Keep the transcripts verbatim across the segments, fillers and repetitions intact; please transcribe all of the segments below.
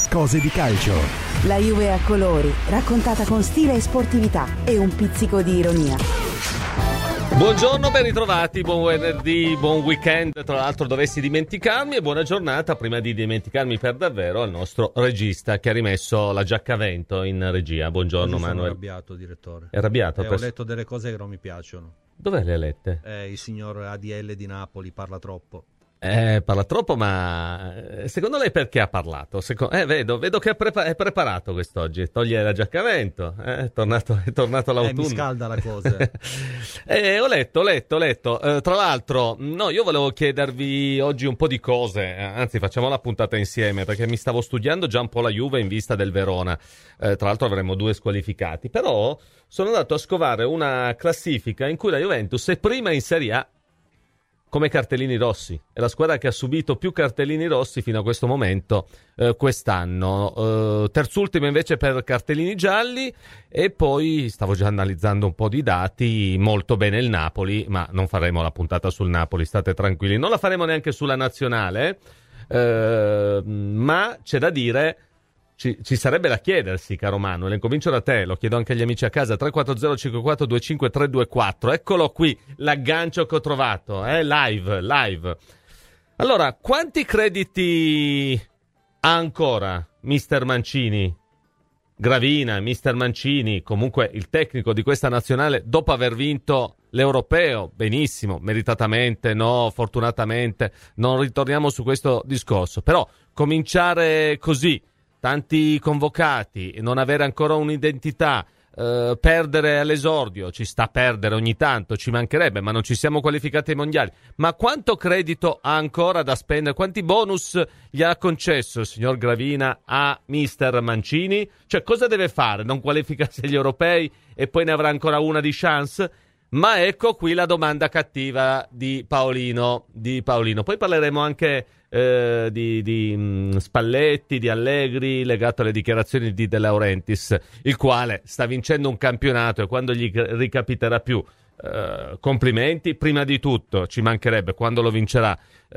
cose di calcio. La Juve a colori, raccontata con stile e sportività e un pizzico di ironia. Buongiorno, ben ritrovati, buon venerdì, buon weekend. Tra l'altro dovessi dimenticarmi, e buona giornata, prima di dimenticarmi per davvero, al nostro regista che ha rimesso la giacca a vento in regia. Buongiorno Oggi Manuel. Sono arrabbiato, direttore. È arrabbiato? Eh, per... Ho letto delle cose che non mi piacciono. Dove le hai lette? Eh, il signor A D L di Napoli parla troppo. Eh, parla troppo, ma secondo lei perché ha parlato? Secondo... Eh, vedo, vedo che è, prepa- è preparato quest'oggi. Toglie la giacca a vento, eh? è, tornato, è tornato l'autunno. Eh, mi scalda la cosa. eh, ho letto, ho letto, ho letto. Eh, tra l'altro, no, io volevo chiedervi oggi un po' di cose, eh, anzi facciamo la puntata insieme, perché mi stavo studiando già un po' la Juve in vista del Verona. Eh, tra l'altro avremo due squalificati, però sono andato a scovare una classifica in cui la Juventus è prima in Serie A come cartellini rossi. È la squadra che ha subito più cartellini rossi fino a questo momento eh, quest'anno. Eh, terzultima invece per cartellini gialli, e poi stavo già analizzando un po' di dati. Molto bene il Napoli, ma non faremo la puntata sul Napoli, state tranquilli. Non la faremo neanche sulla nazionale, eh, ma c'è da dire... Ci, ci sarebbe da chiedersi, caro Manuel, incomincio da te, lo chiedo anche agli amici a casa, tre quattro zero cinque quattro due cinque tre due quattro, eccolo qui, l'aggancio che ho trovato, eh, live, live. Allora, quanti crediti ha ancora mister Mancini, Gravina, mister Mancini, comunque il tecnico di questa nazionale, dopo aver vinto l'Europeo? Benissimo, meritatamente, no, fortunatamente, non ritorniamo su questo discorso, però cominciare così, tanti convocati, non avere ancora un'identità, eh, perdere all'esordio, ci sta a perdere ogni tanto, ci mancherebbe, ma non ci siamo qualificati ai mondiali. Ma quanto credito ha ancora da spendere? Quanti bonus gli ha concesso il signor Gravina a mister Mancini? Cioè, cosa deve fare? Non qualificarsi agli europei e poi ne avrà ancora una di chance? Ma ecco qui la domanda cattiva di Paolino. Di Paolino. Poi parleremo anche eh, di, di mh, Spalletti, di Allegri, legato alle dichiarazioni di De Laurentiis, il quale sta vincendo un campionato, e quando gli ricapiterà più, eh, complimenti. Prima di tutto, ci mancherebbe, quando lo vincerà,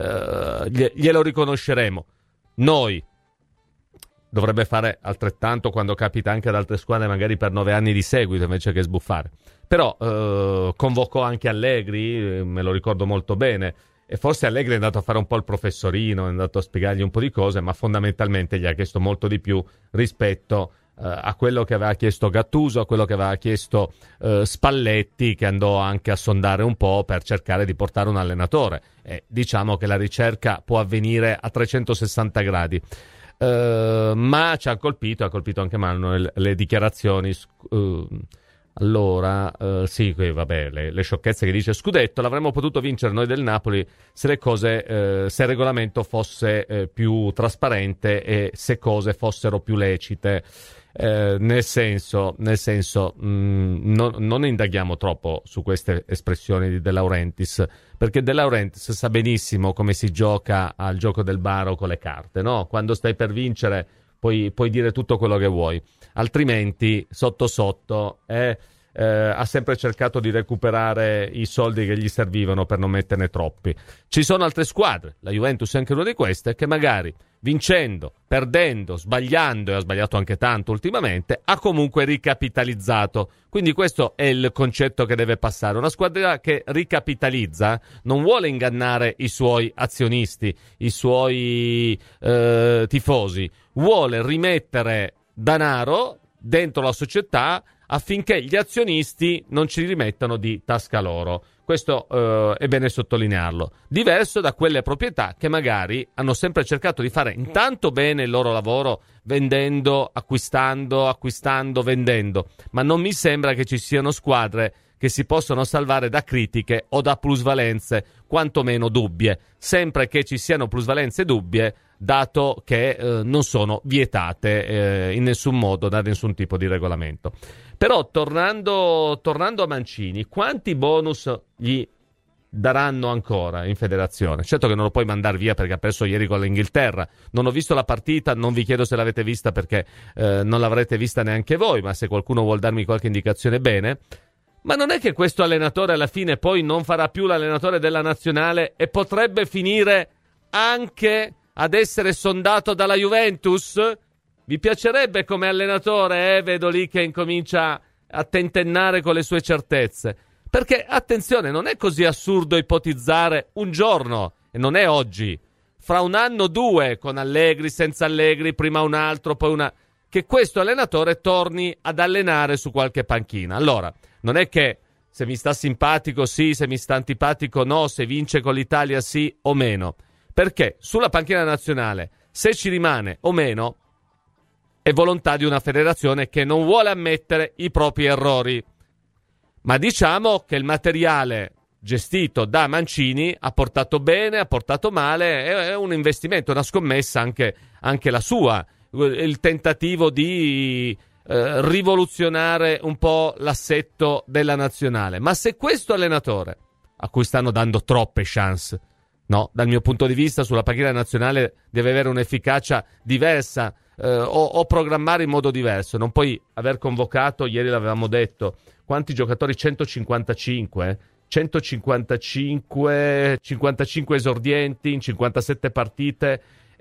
eh, glielo riconosceremo. Noi dovrebbe fare altrettanto quando capita anche ad altre squadre, magari per nove anni di seguito, invece che sbuffare. Però eh, convocò anche Allegri, eh, me lo ricordo molto bene, e forse Allegri è andato a fare un po' il professorino, è andato a spiegargli un po' di cose, ma fondamentalmente gli ha chiesto molto di più rispetto eh, a quello che aveva chiesto Gattuso, a quello che aveva chiesto eh, Spalletti, che andò anche a sondare un po' per cercare di portare un allenatore. E diciamo che la ricerca può avvenire a trecentosessanta gradi. Uh, ma ci ha colpito, ha colpito anche Manuel, le dichiarazioni. Uh, allora, uh, sì, qui, vabbè, le, le sciocchezze che dice: scudetto l'avremmo potuto vincere noi del Napoli se le cose, uh, se il regolamento fosse uh, più trasparente e se cose fossero più lecite. Uh, nel senso, nel senso mh, non, non indaghiamo troppo su queste espressioni di De Laurentiis, perché De Laurentiis sa benissimo come si gioca al gioco del baro con le carte, no? Quando stai per vincere puoi, puoi dire tutto quello che vuoi, altrimenti sotto sotto eh, eh, ha sempre cercato di recuperare i soldi che gli servivano per non metterne troppi. Ci sono altre squadre, la Juventus è anche una di queste, che magari vincendo, perdendo, sbagliando, e ha sbagliato anche tanto ultimamente, ha comunque ricapitalizzato. Quindi questo è il concetto che deve passare. Una squadra che ricapitalizza non vuole ingannare i suoi azionisti, i suoi eh, tifosi, vuole rimettere denaro dentro la società affinché gli azionisti non ci rimettano di tasca loro. Questo eh, è bene sottolinearlo. Diverso da quelle proprietà che magari hanno sempre cercato di fare intanto bene il loro lavoro, vendendo, acquistando, acquistando, vendendo. Ma non mi sembra che ci siano squadre che si possono salvare da critiche o da plusvalenze, quantomeno dubbie. Sempre che ci siano plusvalenze dubbie, dato che eh, non sono vietate eh, in nessun modo da nessun tipo di regolamento. Però tornando, tornando a Mancini, quanti bonus gli daranno ancora in federazione? Certo che non lo puoi mandare via perché ha perso ieri con l'Inghilterra. Non ho visto la partita, non vi chiedo se l'avete vista perché eh, non l'avrete vista neanche voi, ma se qualcuno vuol darmi qualche indicazione, bene. Ma non è che questo allenatore alla fine poi non farà più l'allenatore della nazionale e potrebbe finire anche ad essere sondato dalla Juventus? Vi piacerebbe come allenatore? Eh, vedo lì che incomincia a tentennare con le sue certezze. Perché, attenzione, non è così assurdo ipotizzare un giorno, e non è oggi, fra un anno o due, con Allegri, senza Allegri, prima un altro, poi una... che questo allenatore torni ad allenare su qualche panchina. Allora, non è che se mi sta simpatico sì, se mi sta antipatico no, se vince con l'Italia sì o meno. Perché sulla panchina nazionale, se ci rimane o meno, è volontà di una federazione che non vuole ammettere i propri errori. Ma diciamo che il materiale gestito da Mancini ha portato bene, ha portato male, è un investimento, una scommessa anche, anche la sua, il tentativo di eh, rivoluzionare un po' l'assetto della nazionale. Ma se questo allenatore, a cui stanno dando troppe chance, no, dal mio punto di vista sulla panchina nazionale deve avere un'efficacia diversa, eh, o, o programmare in modo diverso, non puoi aver convocato, ieri l'avevamo detto, quanti giocatori? centocinquantacinque centocinquantacinque cinquantacinque esordienti in cinquantasette partite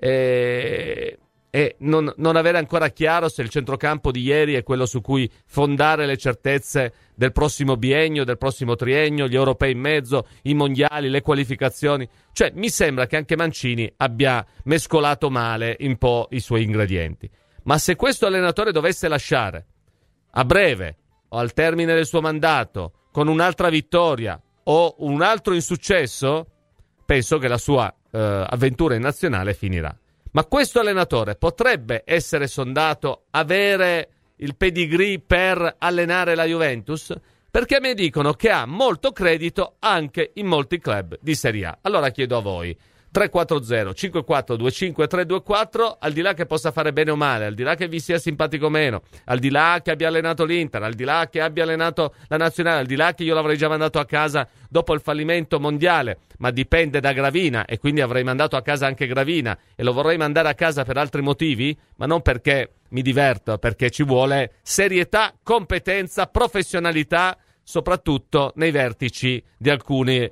e, e non, non avere ancora chiaro se il centrocampo di ieri è quello su cui fondare le certezze del prossimo biennio, del prossimo triennio, gli europei in mezzo, i mondiali, le qualificazioni. Cioè mi sembra che anche Mancini abbia mescolato male un po' i suoi ingredienti. Ma se questo allenatore dovesse lasciare a breve o al termine del suo mandato con un'altra vittoria o un altro insuccesso, penso che la sua eh, avventura in nazionale finirà. Ma questo allenatore potrebbe essere sondato, avere il pedigree per allenare la Juventus? Perché mi dicono che ha molto credito anche in molti club di Serie A. Allora chiedo a voi, tre quattro zero cinque quattro due cinque tre due quattro, al di là che possa fare bene o male, al di là che vi sia simpatico o meno, al di là che abbia allenato l'Inter, al di là che abbia allenato la nazionale, al di là che io l'avrei già mandato a casa dopo il fallimento mondiale, ma dipende da Gravina e quindi avrei mandato a casa anche Gravina e lo vorrei mandare a casa per altri motivi, ma non perché mi diverto, perché ci vuole serietà, competenza, professionalità, soprattutto nei vertici di alcuni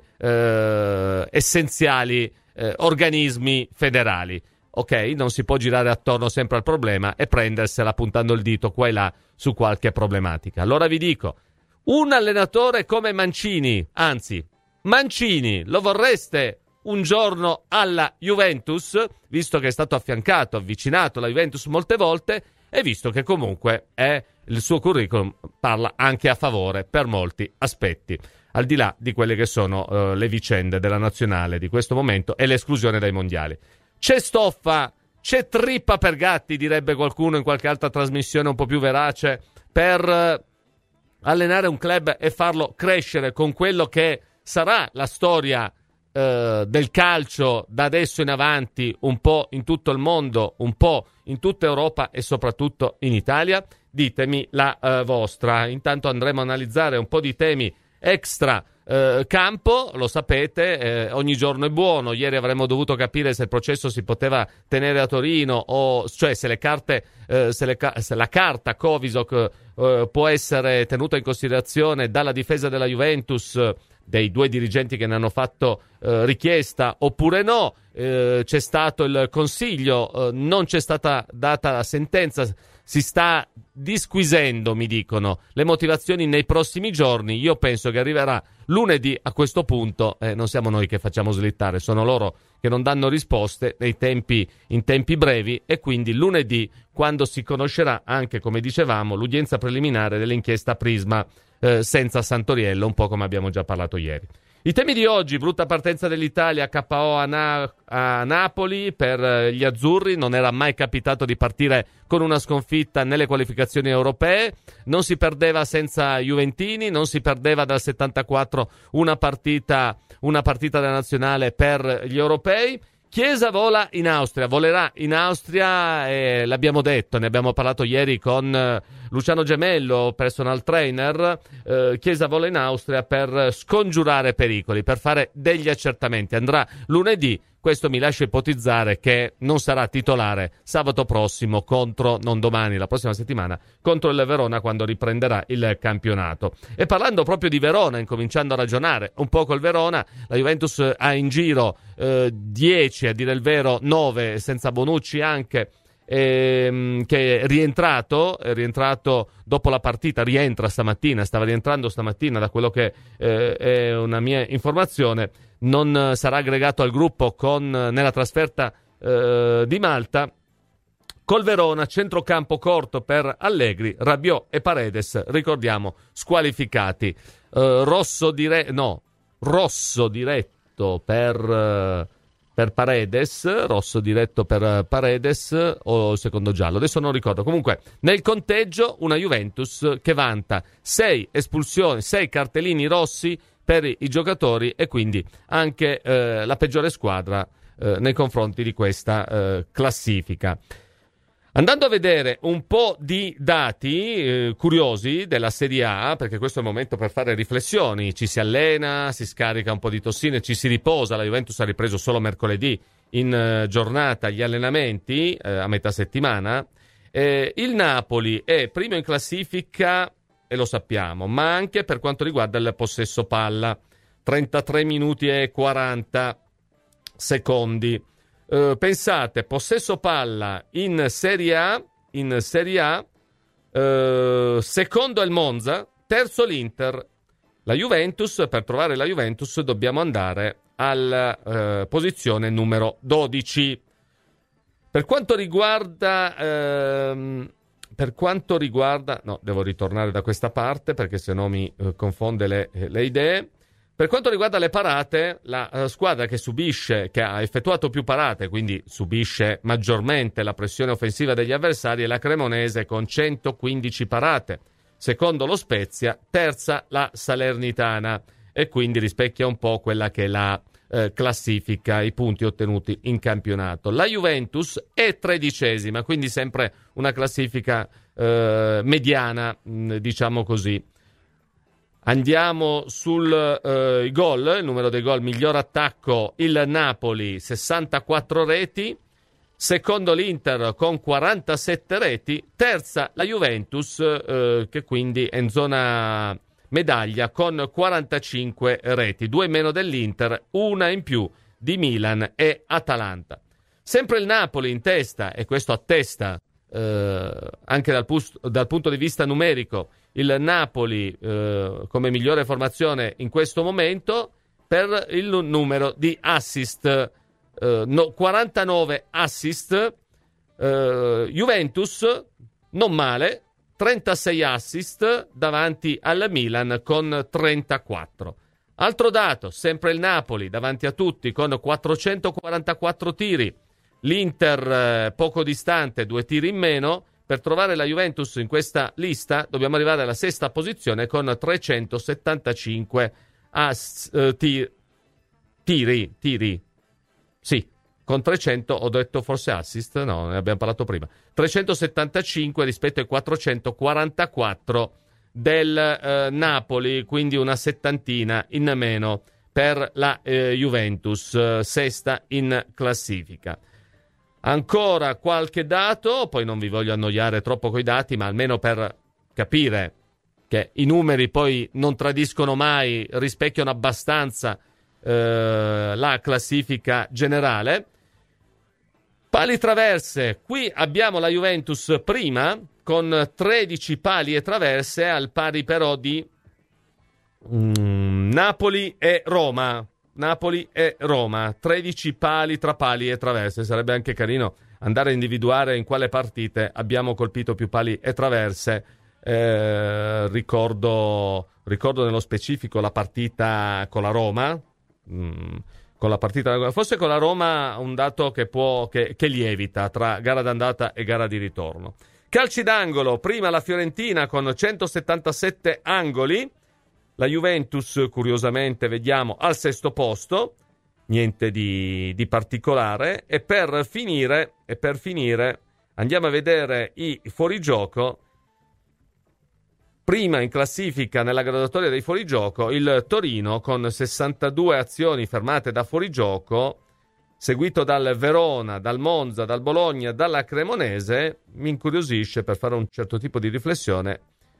eh, essenziali Eh, organismi federali. Ok, non si può girare attorno sempre al problema e prendersela puntando il dito qua e là su qualche problematica. Allora vi dico, un allenatore come Mancini, anzi Mancini, lo vorreste un giorno alla Juventus, visto che è stato affiancato, avvicinato alla Juventus molte volte e visto che comunque è, il suo curriculum parla anche a favore per molti aspetti, al di là di quelle che sono uh, le vicende della nazionale di questo momento e l'esclusione dai mondiali. C'è stoffa, c'è trippa per gatti, direbbe qualcuno in qualche altra trasmissione un po' più verace, per uh, allenare un club e farlo crescere con quello che sarà la storia uh, del calcio da adesso in avanti, un po' in tutto il mondo, un po' in tutta Europa e soprattutto in Italia? Ditemi la uh, vostra. Intanto andremo a analizzare un po' di temi extra eh, campo, lo sapete, eh, ogni giorno è buono. Ieri avremmo dovuto capire se il processo si poteva tenere a Torino o cioè se le carte eh, se, le, se la carta Covisoc eh, può essere tenuta in considerazione dalla difesa della Juventus, dei due dirigenti che ne hanno fatto eh, richiesta oppure no. Eh, c'è stato il consiglio, eh, non c'è stata data la sentenza, si sta disquisendo, mi dicono, le motivazioni nei prossimi giorni. Io penso che arriverà lunedì a questo punto, eh, non siamo noi che facciamo slittare, sono loro che non danno risposte nei tempi, in tempi brevi, e quindi lunedì, quando si conoscerà anche, come dicevamo, l'udienza preliminare dell'inchiesta Prisma eh, senza Santoriello, un po' come abbiamo già parlato ieri. I temi di oggi: brutta partenza dell'Italia, K O a, Na- a Napoli per gli azzurri, non era mai capitato di partire con una sconfitta nelle qualificazioni europee, non si perdeva senza Juventini, non si perdeva dal settantaquattro una partita, una partita della nazionale per gli europei. Chiesa vola in Austria, volerà in Austria, e l'abbiamo detto, ne abbiamo parlato ieri con eh, Luciano Gemello, personal trainer. eh, Chiesa vola in Austria per scongiurare pericoli, per fare degli accertamenti. Andrà lunedì, questo mi lascia ipotizzare che non sarà titolare sabato prossimo contro, non domani, la prossima settimana, contro il Verona quando riprenderà il campionato. E parlando proprio di Verona, incominciando a ragionare un po' col Verona, la Juventus ha in giro eh, dieci, a dire il vero nove, senza Bonucci anche, ehm, che è rientrato, è rientrato dopo la partita, rientra stamattina, stava rientrando stamattina da quello che eh, è una mia informazione, non sarà aggregato al gruppo con, nella trasferta eh, di Malta. Col Verona, centrocampo corto per Allegri, Rabiot e Paredes, ricordiamo, squalificati. Uh, rosso dire- no, rosso diretto per, uh, per Paredes, rosso diretto per Paredes o secondo giallo, adesso non ricordo. Comunque, nel conteggio una Juventus che vanta sei espulsioni, sei cartellini rossi per i giocatori e quindi anche uh, la peggiore squadra uh, nei confronti di questa uh, classifica. Andando a vedere un po' di dati eh, curiosi della Serie A, perché questo è il momento per fare riflessioni, ci si allena, si scarica un po' di tossine, ci si riposa, la Juventus ha ripreso solo mercoledì in eh, giornata gli allenamenti eh, a metà settimana, eh, il Napoli è primo in classifica e lo sappiamo, ma anche per quanto riguarda il possesso palla, trentatré minuti e quaranta secondi. Uh, pensate, possesso palla in Serie A, in Serie A, uh, secondo è il Monza, terzo l'Inter. La Juventus, per trovare la Juventus dobbiamo andare alla uh, posizione numero dodici. Per quanto riguarda, uh, per quanto riguarda, no, devo ritornare da questa parte perché sennò mi uh, confonde le, le idee. Per quanto riguarda le parate, la uh, squadra che subisce, che ha effettuato più parate, quindi subisce maggiormente la pressione offensiva degli avversari, è la Cremonese con centoquindici parate. Secondo lo Spezia, terza la Salernitana e quindi rispecchia un po' quella che è la eh, classifica, i punti ottenuti in campionato. La Juventus è tredicesima, quindi sempre una classifica eh, mediana, mh, diciamo così. Andiamo sul uh, gol, il numero dei gol, miglior attacco il Napoli, sessantaquattro reti, secondo l'Inter con quarantasette reti, terza la Juventus uh, che quindi è in zona medaglia con quarantacinque reti, due in meno dell'Inter, una in più di Milan e Atalanta. Sempre il Napoli in testa, e questo attesta uh, anche dal, pus- dal punto di vista numerico, il Napoli eh, come migliore formazione in questo momento per il numero di assist, eh, no, quarantanove assist, eh, Juventus non male, trentasei assist davanti al Milan con trentaquattro. Altro dato, sempre il Napoli davanti a tutti con quattrocentoquarantaquattro tiri, l'Inter eh, poco distante, due tiri in meno. Per trovare la Juventus in questa lista dobbiamo arrivare alla sesta posizione con trecentosettantacinque ass, uh, tir, tiri, tiri, sì, con trecento, ho detto forse assist, no, ne abbiamo parlato prima, trecentosettantacinque rispetto ai quattrocentoquarantaquattro del uh, Napoli, quindi una settantina in meno per la uh, Juventus, uh, sesta in classifica. Ancora qualche dato, poi non vi voglio annoiare troppo coi dati, ma almeno per capire che i numeri poi non tradiscono mai, rispecchiano abbastanza eh, la classifica generale. Pali traverse, qui abbiamo la Juventus prima, con tredici pali e traverse, al pari però di mm, Napoli e Roma. Napoli e Roma, tredici pali tra pali e traverse. Sarebbe anche carino andare a individuare in quale partite abbiamo colpito più pali e traverse. Eh, ricordo, ricordo nello specifico la partita con la Roma, mm, con la partita, forse con la Roma un dato che può che, che lievita tra gara d'andata e gara di ritorno. Calci d'angolo, prima la Fiorentina con centosettantasette angoli. La Juventus, curiosamente, vediamo al sesto posto, niente di, di particolare. E per finire, e per finire, andiamo a vedere i fuorigioco. Prima in classifica nella graduatoria dei fuorigioco, il Torino con sessantadue azioni fermate da fuorigioco, seguito dal Verona, dal Monza, dal Bologna, dalla Cremonese. Mi incuriosisce, per fare un certo tipo di riflessione,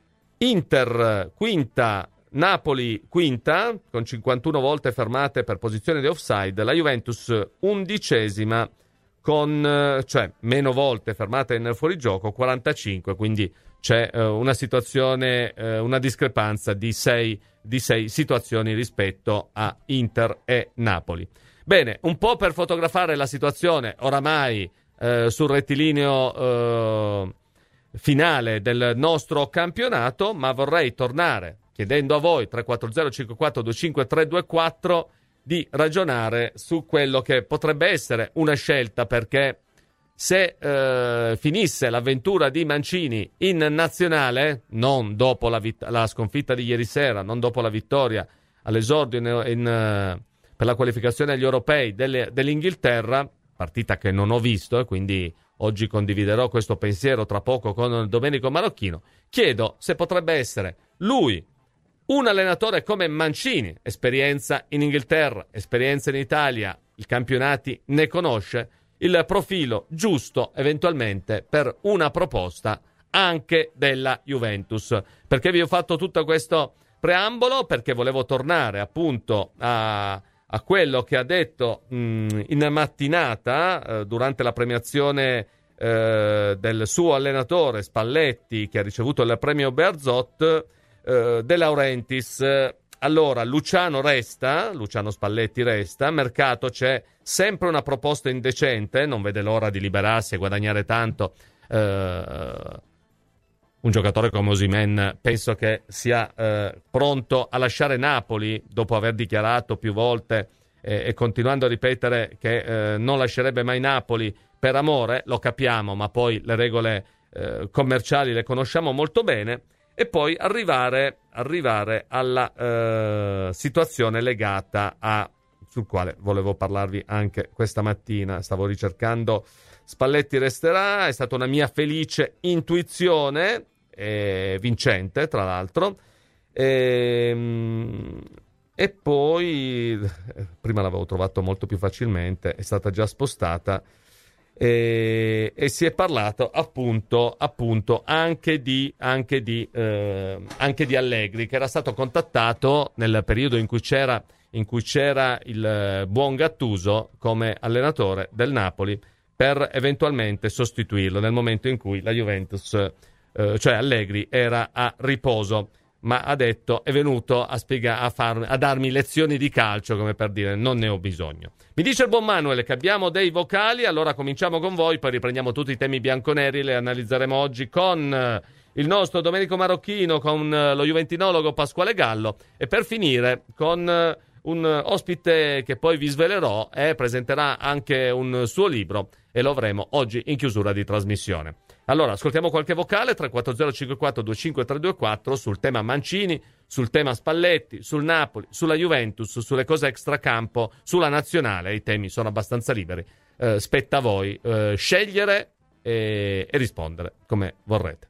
Inter quinta, Napoli quinta, con cinquantuno volte fermate per posizione di offside, la Juventus undicesima con eh, cioè meno volte fermata in fuorigioco, quarantacinque, quindi c'è eh, una situazione, eh, una discrepanza di sei, di sei situazioni rispetto a Inter e Napoli. Bene, un po' per fotografare la situazione oramai eh, sul rettilineo eh, finale del nostro campionato, ma vorrei tornare chiedendo a voi tre quattro zero cinque quattro due cinque tre due quattro di ragionare su quello che potrebbe essere una scelta, perché se eh, finisse l'avventura di Mancini in nazionale, non dopo la, vit- la sconfitta di ieri sera, non dopo la vittoria all'esordio in, in, uh, per la qualificazione agli europei delle, dell'Inghilterra, partita che non ho visto e quindi oggi condividerò questo pensiero tra poco con Domenico Marocchino, chiedo se potrebbe essere lui un allenatore come Mancini, esperienza in Inghilterra, esperienza in Italia, i campionati ne conosce, il profilo giusto eventualmente per una proposta anche della Juventus. Perché vi ho fatto tutto questo preambolo? Perché volevo tornare appunto a, a quello che ha detto mh, in mattinata eh, durante la premiazione eh, del suo allenatore Spalletti, che ha ricevuto il premio Bearzot, eh, De Laurentiis. Allora, Luciano resta, Luciano Spalletti resta, mercato c'è sempre una proposta indecente, non vede l'ora di liberarsi e guadagnare tanto. Eh, un giocatore come Osimhen penso che sia eh, pronto a lasciare Napoli dopo aver dichiarato più volte eh, e continuando a ripetere che eh, non lascerebbe mai Napoli per amore, lo capiamo, ma poi le regole eh, commerciali le conosciamo molto bene. E poi arrivare, arrivare alla eh, situazione legata a, sul quale volevo parlarvi anche questa mattina. Stavo ricercando Spalletti resterà, è stata una mia felice intuizione, eh, vincente tra l'altro, e, e poi prima l'avevo trovato molto più facilmente, è stata già spostata. E, e si è parlato appunto, appunto anche di anche di eh, anche di Allegri, che era stato contattato nel periodo in cui c'era in cui c'era il buon Gattuso come allenatore del Napoli, per eventualmente sostituirlo nel momento in cui la Juventus, eh, cioè Allegri, era a riposo. Ma ha detto, è venuto a, spiega, a, farmi, a darmi lezioni di calcio, come per dire, non ne ho bisogno. Mi dice il buon Manuel che abbiamo dei vocali, allora cominciamo con voi, poi riprendiamo tutti i temi bianconeri, le analizzeremo oggi con il nostro Domenico Marocchino, con lo juventinologo Pasquale Gallo, e per finire con un ospite che poi vi svelerò e presenterà anche un suo libro, e lo avremo oggi in chiusura di trasmissione. Allora, ascoltiamo qualche vocale, tre quattro zero cinque quattro due cinque tre due quattro, sul tema Mancini, sul tema Spalletti, sul Napoli, sulla Juventus, sulle cose extracampo, sulla nazionale. I temi sono abbastanza liberi. Eh, spetta a voi eh, scegliere e, e rispondere come vorrete.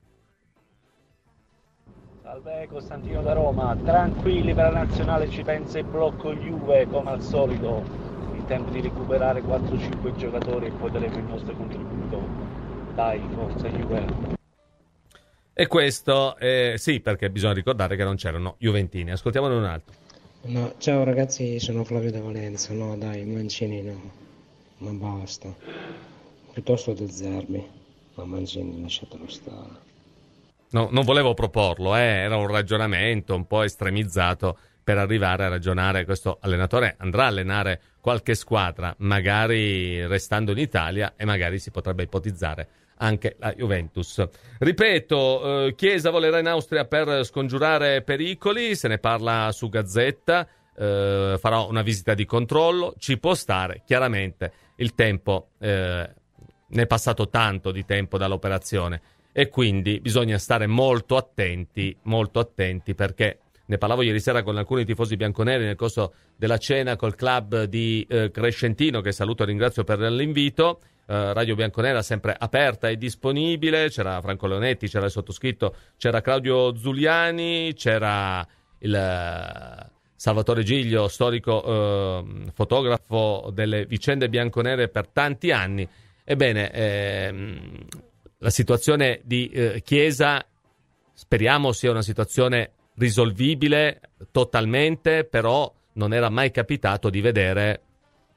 Salve, Costantino da Roma. Tranquilli, per la nazionale ci pensa il blocco Juve come al solito. Il tempo di recuperare quattro cinque giocatori e poi daremo il nostro contributo. Dai, forza Juve. E questo, eh, sì, perché bisogna ricordare che non c'erano juventini. Ascoltiamone un altro. No, ciao ragazzi, sono Flavio da Valenza. No, dai, Mancini no, ma basta. Piuttosto De Zerbi, ma Mancini lasciatelo stare. No, non volevo proporlo, eh, era un ragionamento un po' estremizzato per arrivare a ragionare. Questo allenatore andrà a allenare qualche squadra, magari restando in Italia, e magari si potrebbe ipotizzare anche la Juventus. Ripeto, eh, Chiesa volerà in Austria per scongiurare pericoli, se ne parla su Gazzetta, eh, farò una visita di controllo, ci può stare, chiaramente il tempo, eh, ne è passato tanto di tempo dall'operazione e quindi bisogna stare molto attenti, molto attenti, perché ne parlavo ieri sera con alcuni tifosi bianconeri nel corso della cena col club di eh, Crescentino, che saluto e ringrazio per l'invito. Uh, Radio Bianconera sempre aperta e disponibile, c'era Franco Leonetti, c'era il sottoscritto, c'era Claudio Zuliani, c'era il uh, Salvatore Giglio, storico uh, fotografo delle vicende bianconere per tanti anni. Ebbene, ehm, la situazione di uh, Chiesa speriamo sia una situazione risolvibile totalmente, però non era mai capitato di vedere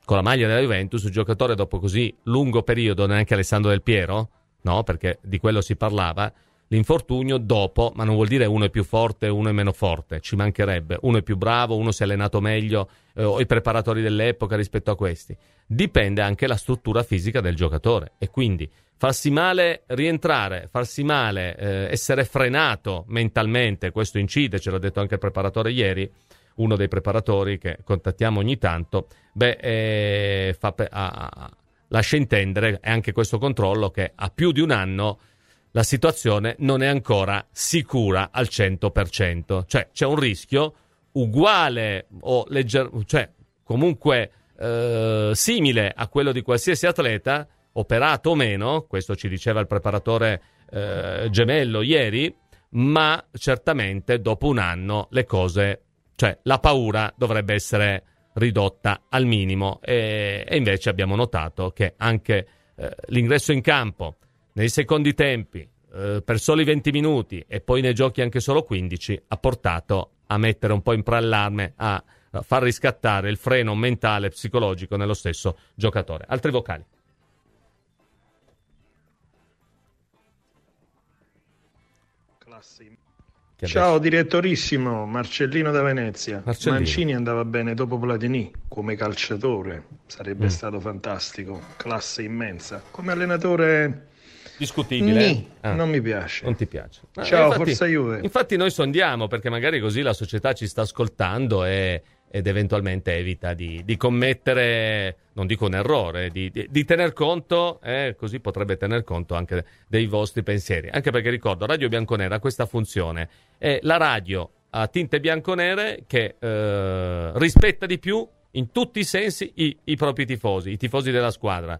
con la maglia della Juventus, un giocatore dopo così lungo periodo, neanche Alessandro Del Piero, no, perché di quello si parlava, l'infortunio dopo, ma non vuol dire uno è più forte, uno è meno forte, ci mancherebbe, uno è più bravo, uno si è allenato meglio, eh, o i preparatori dell'epoca rispetto a questi. Dipende anche la struttura fisica del giocatore, e quindi farsi male, rientrare, farsi male, eh, essere frenato mentalmente, questo incide, ce l'ha detto anche il preparatore ieri, uno dei preparatori che contattiamo ogni tanto, beh, eh, fa pe- a- lascia intendere, e anche questo controllo, che a più di un anno la situazione non è ancora sicura al cento per cento, cioè c'è un rischio uguale o legger- cioè comunque eh, simile a quello di qualsiasi atleta, operato o meno, questo ci diceva il preparatore eh, Gemello ieri, ma certamente dopo un anno le cose, cioè la paura dovrebbe essere ridotta al minimo, e, e invece abbiamo notato che anche eh, l'ingresso in campo nei secondi tempi eh, per soli venti minuti e poi nei giochi anche solo quindici ha portato a mettere un po' in preallarme, a, a far riscattare il freno mentale e psicologico nello stesso giocatore. Altri vocali. Ciao direttorissimo, Marcellino da Venezia. Marcellino. Mancini andava bene dopo Platini come calciatore, sarebbe Mm. stato fantastico, classe immensa. Come allenatore Discutibile. Nì, Ah, non mi piace. non ti piace. Ah, Ciao, infatti- forza Juve. Infatti noi sondiamo, perché magari così la società ci sta ascoltando e, ed eventualmente evita di, di commettere, non dico un errore, di, di, di tener conto, eh, così potrebbe tener conto anche dei vostri pensieri. Anche perché ricordo, Radio Bianconera ha questa funzione, è la radio a tinte bianconere che eh, rispetta di più in tutti i sensi i, i propri tifosi, i tifosi della squadra,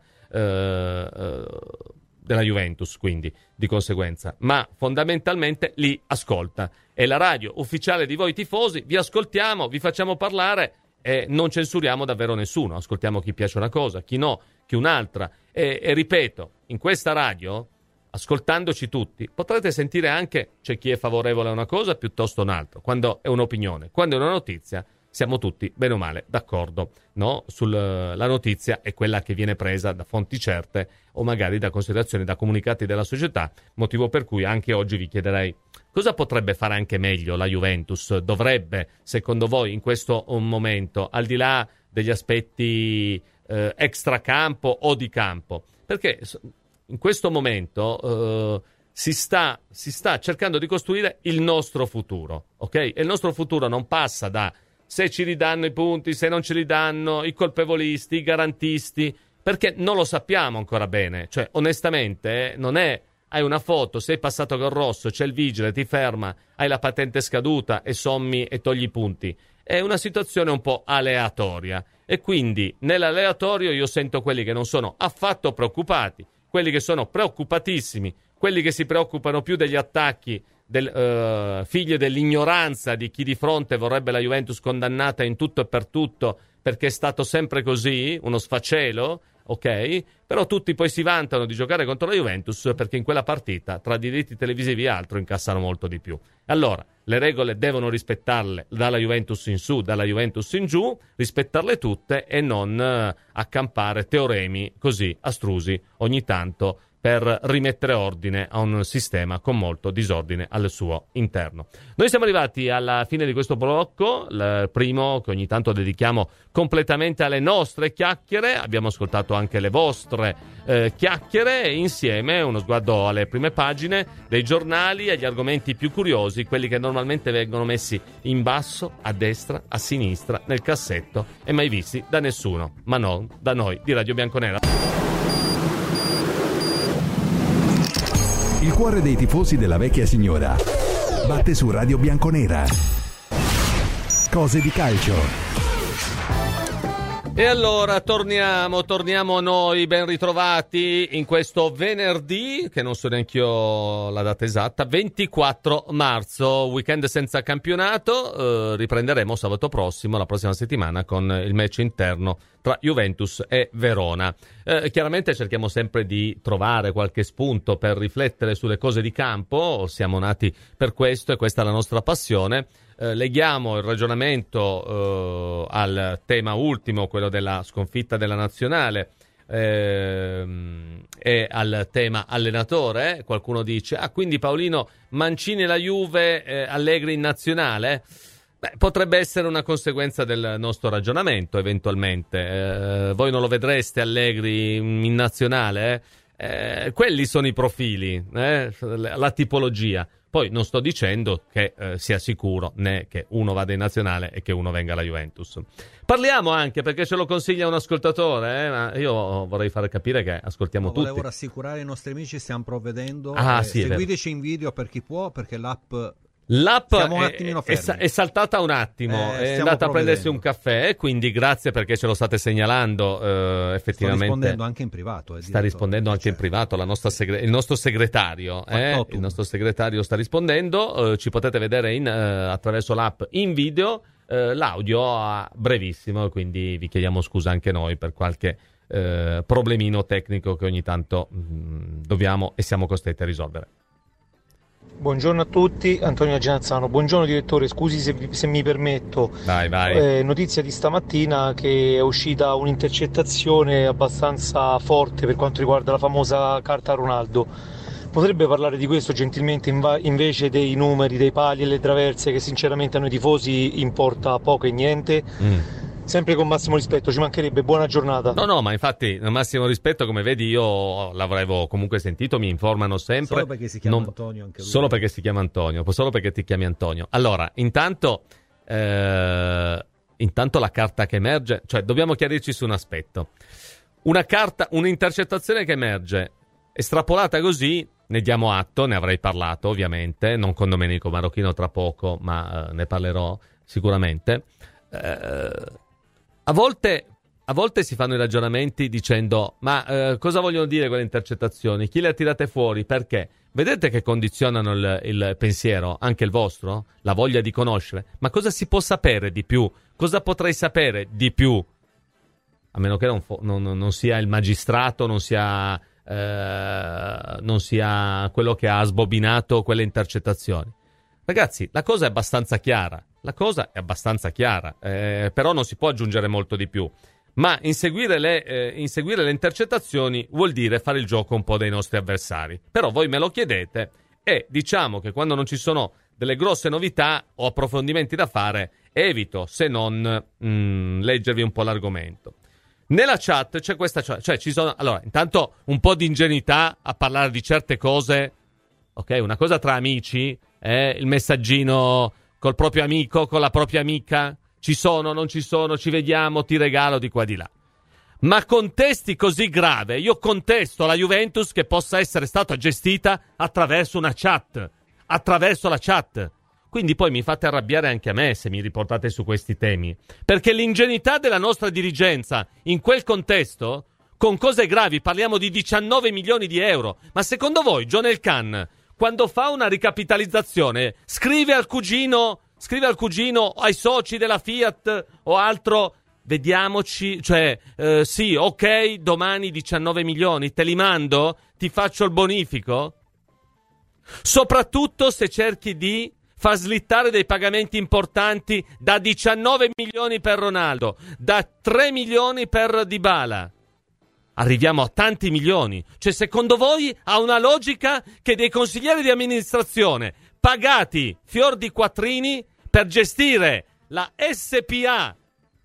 eh, eh, della Juventus, quindi di conseguenza, ma fondamentalmente li ascolta. È la radio ufficiale di voi tifosi, vi ascoltiamo, vi facciamo parlare e non censuriamo davvero nessuno, ascoltiamo chi piace una cosa, chi no, chi un'altra, e, e ripeto, in questa radio, ascoltandoci tutti, potrete sentire anche c'è chi è favorevole a una cosa piuttosto un'altra, quando è un'opinione, quando è una notizia siamo tutti, bene o male, d'accordo, no? Sulla notizia è quella che viene presa da fonti certe o magari da considerazioni, da comunicati della società, motivo per cui anche oggi vi chiederei cosa potrebbe fare anche meglio la Juventus, dovrebbe, secondo voi, in questo momento, al di là degli aspetti eh, extracampo o di campo, perché in questo momento eh, si sta, si sta cercando di costruire il nostro futuro, ok? E il nostro futuro non passa da se ci ridanno i punti, se non ce li danno, i colpevolisti, i garantisti, perché non lo sappiamo ancora bene. Cioè, onestamente, eh, non è hai una foto, sei passato col rosso, c'è il vigile, ti ferma, hai la patente scaduta e sommi e togli i punti. È una situazione un po' aleatoria e quindi nell'aleatorio io sento quelli che non sono affatto preoccupati, quelli che sono preoccupatissimi, quelli che si preoccupano più degli attacchi Del, uh, figlie dell'ignoranza di chi di fronte vorrebbe la Juventus condannata in tutto e per tutto perché è stato sempre così, uno sfacelo, ok? Però tutti poi si vantano di giocare contro la Juventus perché in quella partita, tra diritti televisivi e altro, incassano molto di più. Allora, le regole devono rispettarle dalla Juventus in su, dalla Juventus in giù, rispettarle tutte e non uh, accampare teoremi così astrusi ogni tanto per rimettere ordine a un sistema con molto disordine al suo interno. Noi siamo arrivati alla fine di questo blocco, il primo che ogni tanto dedichiamo completamente alle nostre chiacchiere. Abbiamo ascoltato anche le vostre eh, chiacchiere e insieme uno sguardo alle prime pagine dei giornali, agli argomenti più curiosi, quelli che normalmente vengono messi in basso, a destra, a sinistra, nel cassetto e mai visti da nessuno, ma non da noi di Radio Bianconera. Il cuore dei tifosi della vecchia signora batte su Radio Bianconera. Cose di calcio. E allora torniamo, torniamo noi, ben ritrovati in questo venerdì, che non so neanche io la data esatta, ventiquattro marzo, weekend senza campionato, eh, riprenderemo sabato prossimo, la prossima settimana, con il match interno tra Juventus e Verona. Eh, chiaramente cerchiamo sempre di trovare qualche spunto per riflettere sulle cose di campo, siamo nati per questo e questa è la nostra passione. eh, leghiamo il ragionamento eh, al tema ultimo, quello della sconfitta della nazionale, ehm, e al tema allenatore. Eh? Qualcuno dice, ah, quindi Paolino, Mancini e la Juve, eh, Allegri in nazionale? Beh, potrebbe essere una conseguenza del nostro ragionamento, eventualmente. Eh, voi non lo vedreste Allegri in nazionale? Eh? Eh, quelli sono i profili, eh? la tipologia. Poi non sto dicendo che eh, sia sicuro né che uno vada in nazionale e che uno venga alla Juventus. Parliamo anche, perché ce lo consiglia un ascoltatore, eh? Ma io vorrei fare capire che ascoltiamo no, tutti. Volevo rassicurare i nostri amici, stiamo provvedendo. Ah, eh, sì, seguiteci in video per chi può, perché l'app... L'app Stiamo un è, attimino è, fermi. è saltata un attimo, Eh, è stiamo andata a prendersi provvedendo. un caffè, e quindi grazie perché ce lo state segnalando. Eh, effettivamente Sto rispondendo anche in privato. Eh, sta direttore. rispondendo anche in privato la nostra segre- il nostro segretario. Eh, Fattotum. il nostro segretario sta rispondendo. Eh, ci potete vedere in, eh, attraverso l'app in video, eh, l'audio a brevissimo, quindi vi chiediamo scusa anche noi per qualche eh, problemino tecnico che ogni tanto mh, dobbiamo e siamo costretti a risolvere. Buongiorno a tutti, Antonio Genazzano. Buongiorno direttore, scusi se, vi- se mi permetto. Vai, vai. Eh, notizia di stamattina che è uscita un'intercettazione abbastanza forte per quanto riguarda la famosa carta Ronaldo. Potrebbe parlare di questo gentilmente inva- invece dei numeri, dei pali e le traverse, che sinceramente a noi tifosi importa poco e niente? Mm. Sempre con massimo rispetto, ci mancherebbe. Buona giornata. No, no, ma infatti, nel massimo rispetto, come vedi, io l'avevo comunque sentito, mi informano sempre. Solo perché si chiama Non- Antonio anche lui. Solo perché si chiama Antonio, solo perché ti chiami Antonio. Allora, intanto, eh, intanto la carta che emerge, cioè dobbiamo chiarirci su un aspetto. Una carta, un'intercettazione che emerge, estrapolata così, ne diamo atto, ne avrei parlato ovviamente, non con Domenico Marocchino tra poco, ma eh, ne parlerò sicuramente. Eh, A volte, a volte si fanno i ragionamenti dicendo ma eh, cosa vogliono dire quelle intercettazioni? Chi le ha tirate fuori? Perché? Vedete che condizionano il, il pensiero, anche il vostro? La voglia di conoscere. Ma cosa si può sapere di più? Cosa potrei sapere di più? A meno che non, fo- non, non sia il magistrato, non sia, eh, non sia quello che ha sbobinato quelle intercettazioni. Ragazzi, la cosa è abbastanza chiara. La cosa è abbastanza chiara, eh, però non si può aggiungere molto di più. Ma inseguire le, eh, inseguire le intercettazioni vuol dire fare il gioco un po' dei nostri avversari. Però voi me lo chiedete e diciamo che quando non ci sono delle grosse novità o approfondimenti da fare, evito, se non mm, leggervi un po' l'argomento. Nella chat c'è questa, cioè, cioè ci sono, allora, intanto un po' di ingenuità a parlare di certe cose, ok? Una cosa tra amici, eh, il messaggino col proprio amico, con la propria amica, ci sono, non ci sono, ci vediamo, ti regalo di qua di là. Ma contesti così grave, io contesto la Juventus che possa essere stata gestita attraverso una chat, attraverso la chat. Quindi poi mi fate arrabbiare anche a me se mi riportate su questi temi, perché l'ingenuità della nostra dirigenza in quel contesto, con cose gravi, parliamo di diciannove milioni di euro, ma secondo voi John Elkann, quando fa una ricapitalizzazione, scrive al cugino, scrive al cugino, ai soci della Fiat o altro, vediamoci, cioè, eh, sì, ok, domani diciannove milioni, te li mando, ti faccio il bonifico? Soprattutto se cerchi di far slittare dei pagamenti importanti da diciannove milioni per Ronaldo, da tre milioni per Dybala. Arriviamo a tanti milioni. Cioè, secondo voi ha una logica che dei consiglieri di amministrazione pagati fior di quattrini per gestire la S P A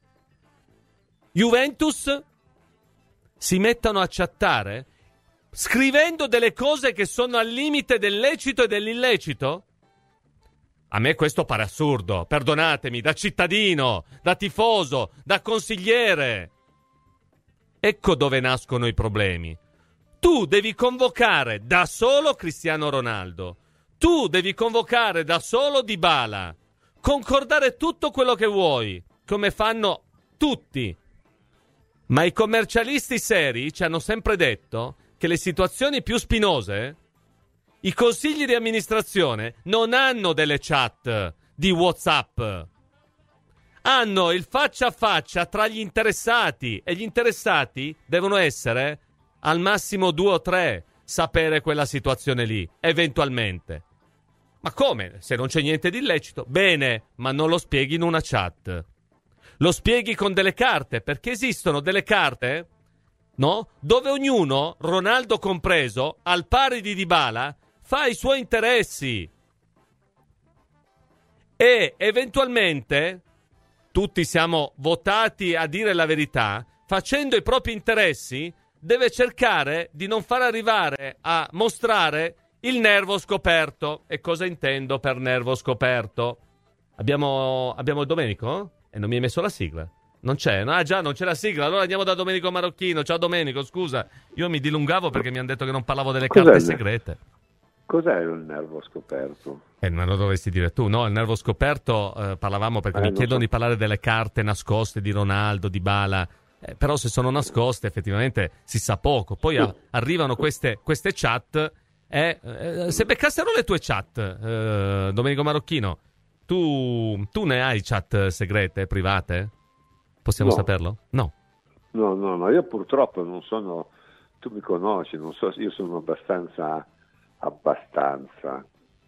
Juventus si mettano a chattare scrivendo delle cose che sono al limite del lecito e dell'illecito? A me questo pare assurdo, perdonatemi, da cittadino, da tifoso, da consigliere. Ecco dove nascono i problemi. Tu devi convocare da solo Cristiano Ronaldo. Tu devi convocare da solo Dybala. Concordare tutto quello che vuoi, come fanno tutti. Ma i commercialisti seri ci hanno sempre detto che le situazioni più spinose, i consigli di amministrazione non hanno delle chat di WhatsApp. Hanno il faccia a faccia tra gli interessati e gli interessati devono essere al massimo due o tre, sapere quella situazione lì, eventualmente. Ma come? Se non c'è niente di illecito, bene, ma non lo spieghi in una chat. Lo spieghi con delle carte, perché esistono delle carte, no? Dove ognuno, Ronaldo compreso, al pari di Dybala, fa i suoi interessi. E eventualmente tutti siamo votati a dire la verità, facendo i propri interessi deve cercare di non far arrivare a mostrare il nervo scoperto. E cosa intendo per nervo scoperto? Abbiamo, abbiamo il Domenico? E non mi hai messo la sigla? Non c'è? No? Ah già, non c'è la sigla. Allora andiamo da Domenico Marocchino. Ciao Domenico, scusa. Io mi dilungavo perché mi hanno detto che non parlavo delle Cos'è carte il- segrete. Cos'è il nervo scoperto? Eh, non lo dovresti dire tu, no? Il nervo scoperto, eh, parlavamo perché Eh, mi non chiedono so. di parlare delle carte nascoste di Ronaldo, di Bala. Eh, però se sono nascoste effettivamente si sa poco. Poi a- arrivano queste, queste chat. Eh, eh, se beccassero le tue chat, eh, Domenico Marocchino, tu, tu ne hai chat segrete, private? Possiamo No. saperlo? No. No, no, no, io purtroppo non sono, tu mi conosci, non so, io sono abbastanza, abbastanza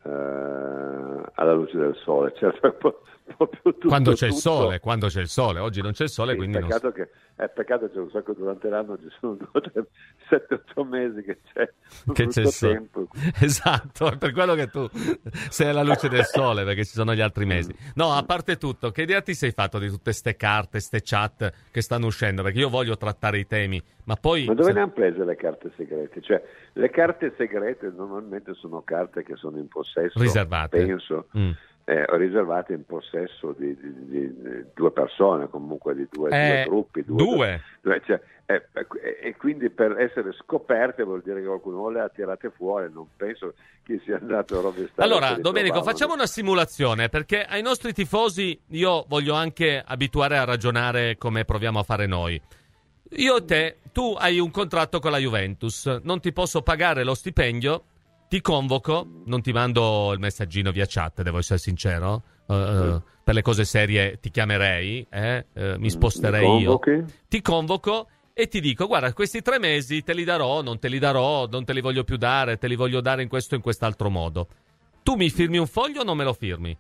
eh, alla luce del sole, cioè proprio, proprio tutto, Quando c'è il tutto. sole, quando c'è il sole. Oggi non c'è il sole, Sì, quindi non peccato che, è peccato che un sacco durante l'anno ci sono due, tre, sette, otto mesi che c'è che c'è il brutto sole. tempo. Esatto, è per quello che tu sei alla luce del sole, perché ci sono gli altri mesi. No, a parte tutto, che idea ti sei fatto di tutte ste carte, ste chat che stanno uscendo? Perché io voglio trattare i temi, ma poi... Ma dove se- ne hanno prese le carte segrete? Cioè, le carte segrete normalmente sono carte che sono in possesso, Riservate. penso, Mm. eh, riservate in possesso di, di- di- di due persone, comunque di due, Eh, due gruppi. due. due- cioè, eh, e, e quindi per essere scoperte vuol dire che qualcuno le ha tirate fuori, non penso che sia andato a rovistare. Allora, per Domenico, ritrovavano. facciamo una simulazione, perché ai nostri tifosi io voglio anche abituare a ragionare come proviamo a fare noi. Io e te, tu hai un contratto con la Juventus, non ti posso pagare lo stipendio, ti convoco, non ti mando il messaggino via chat, devo essere sincero, eh, eh, per le cose serie ti chiamerei, eh, eh, mi sposterei Mi io, convochi? ti convoco e ti dico, guarda, questi tre mesi te li darò, non te li darò, non te li voglio più dare, te li voglio dare in questo e in quest'altro modo. Tu mi firmi un foglio o non me lo firmi?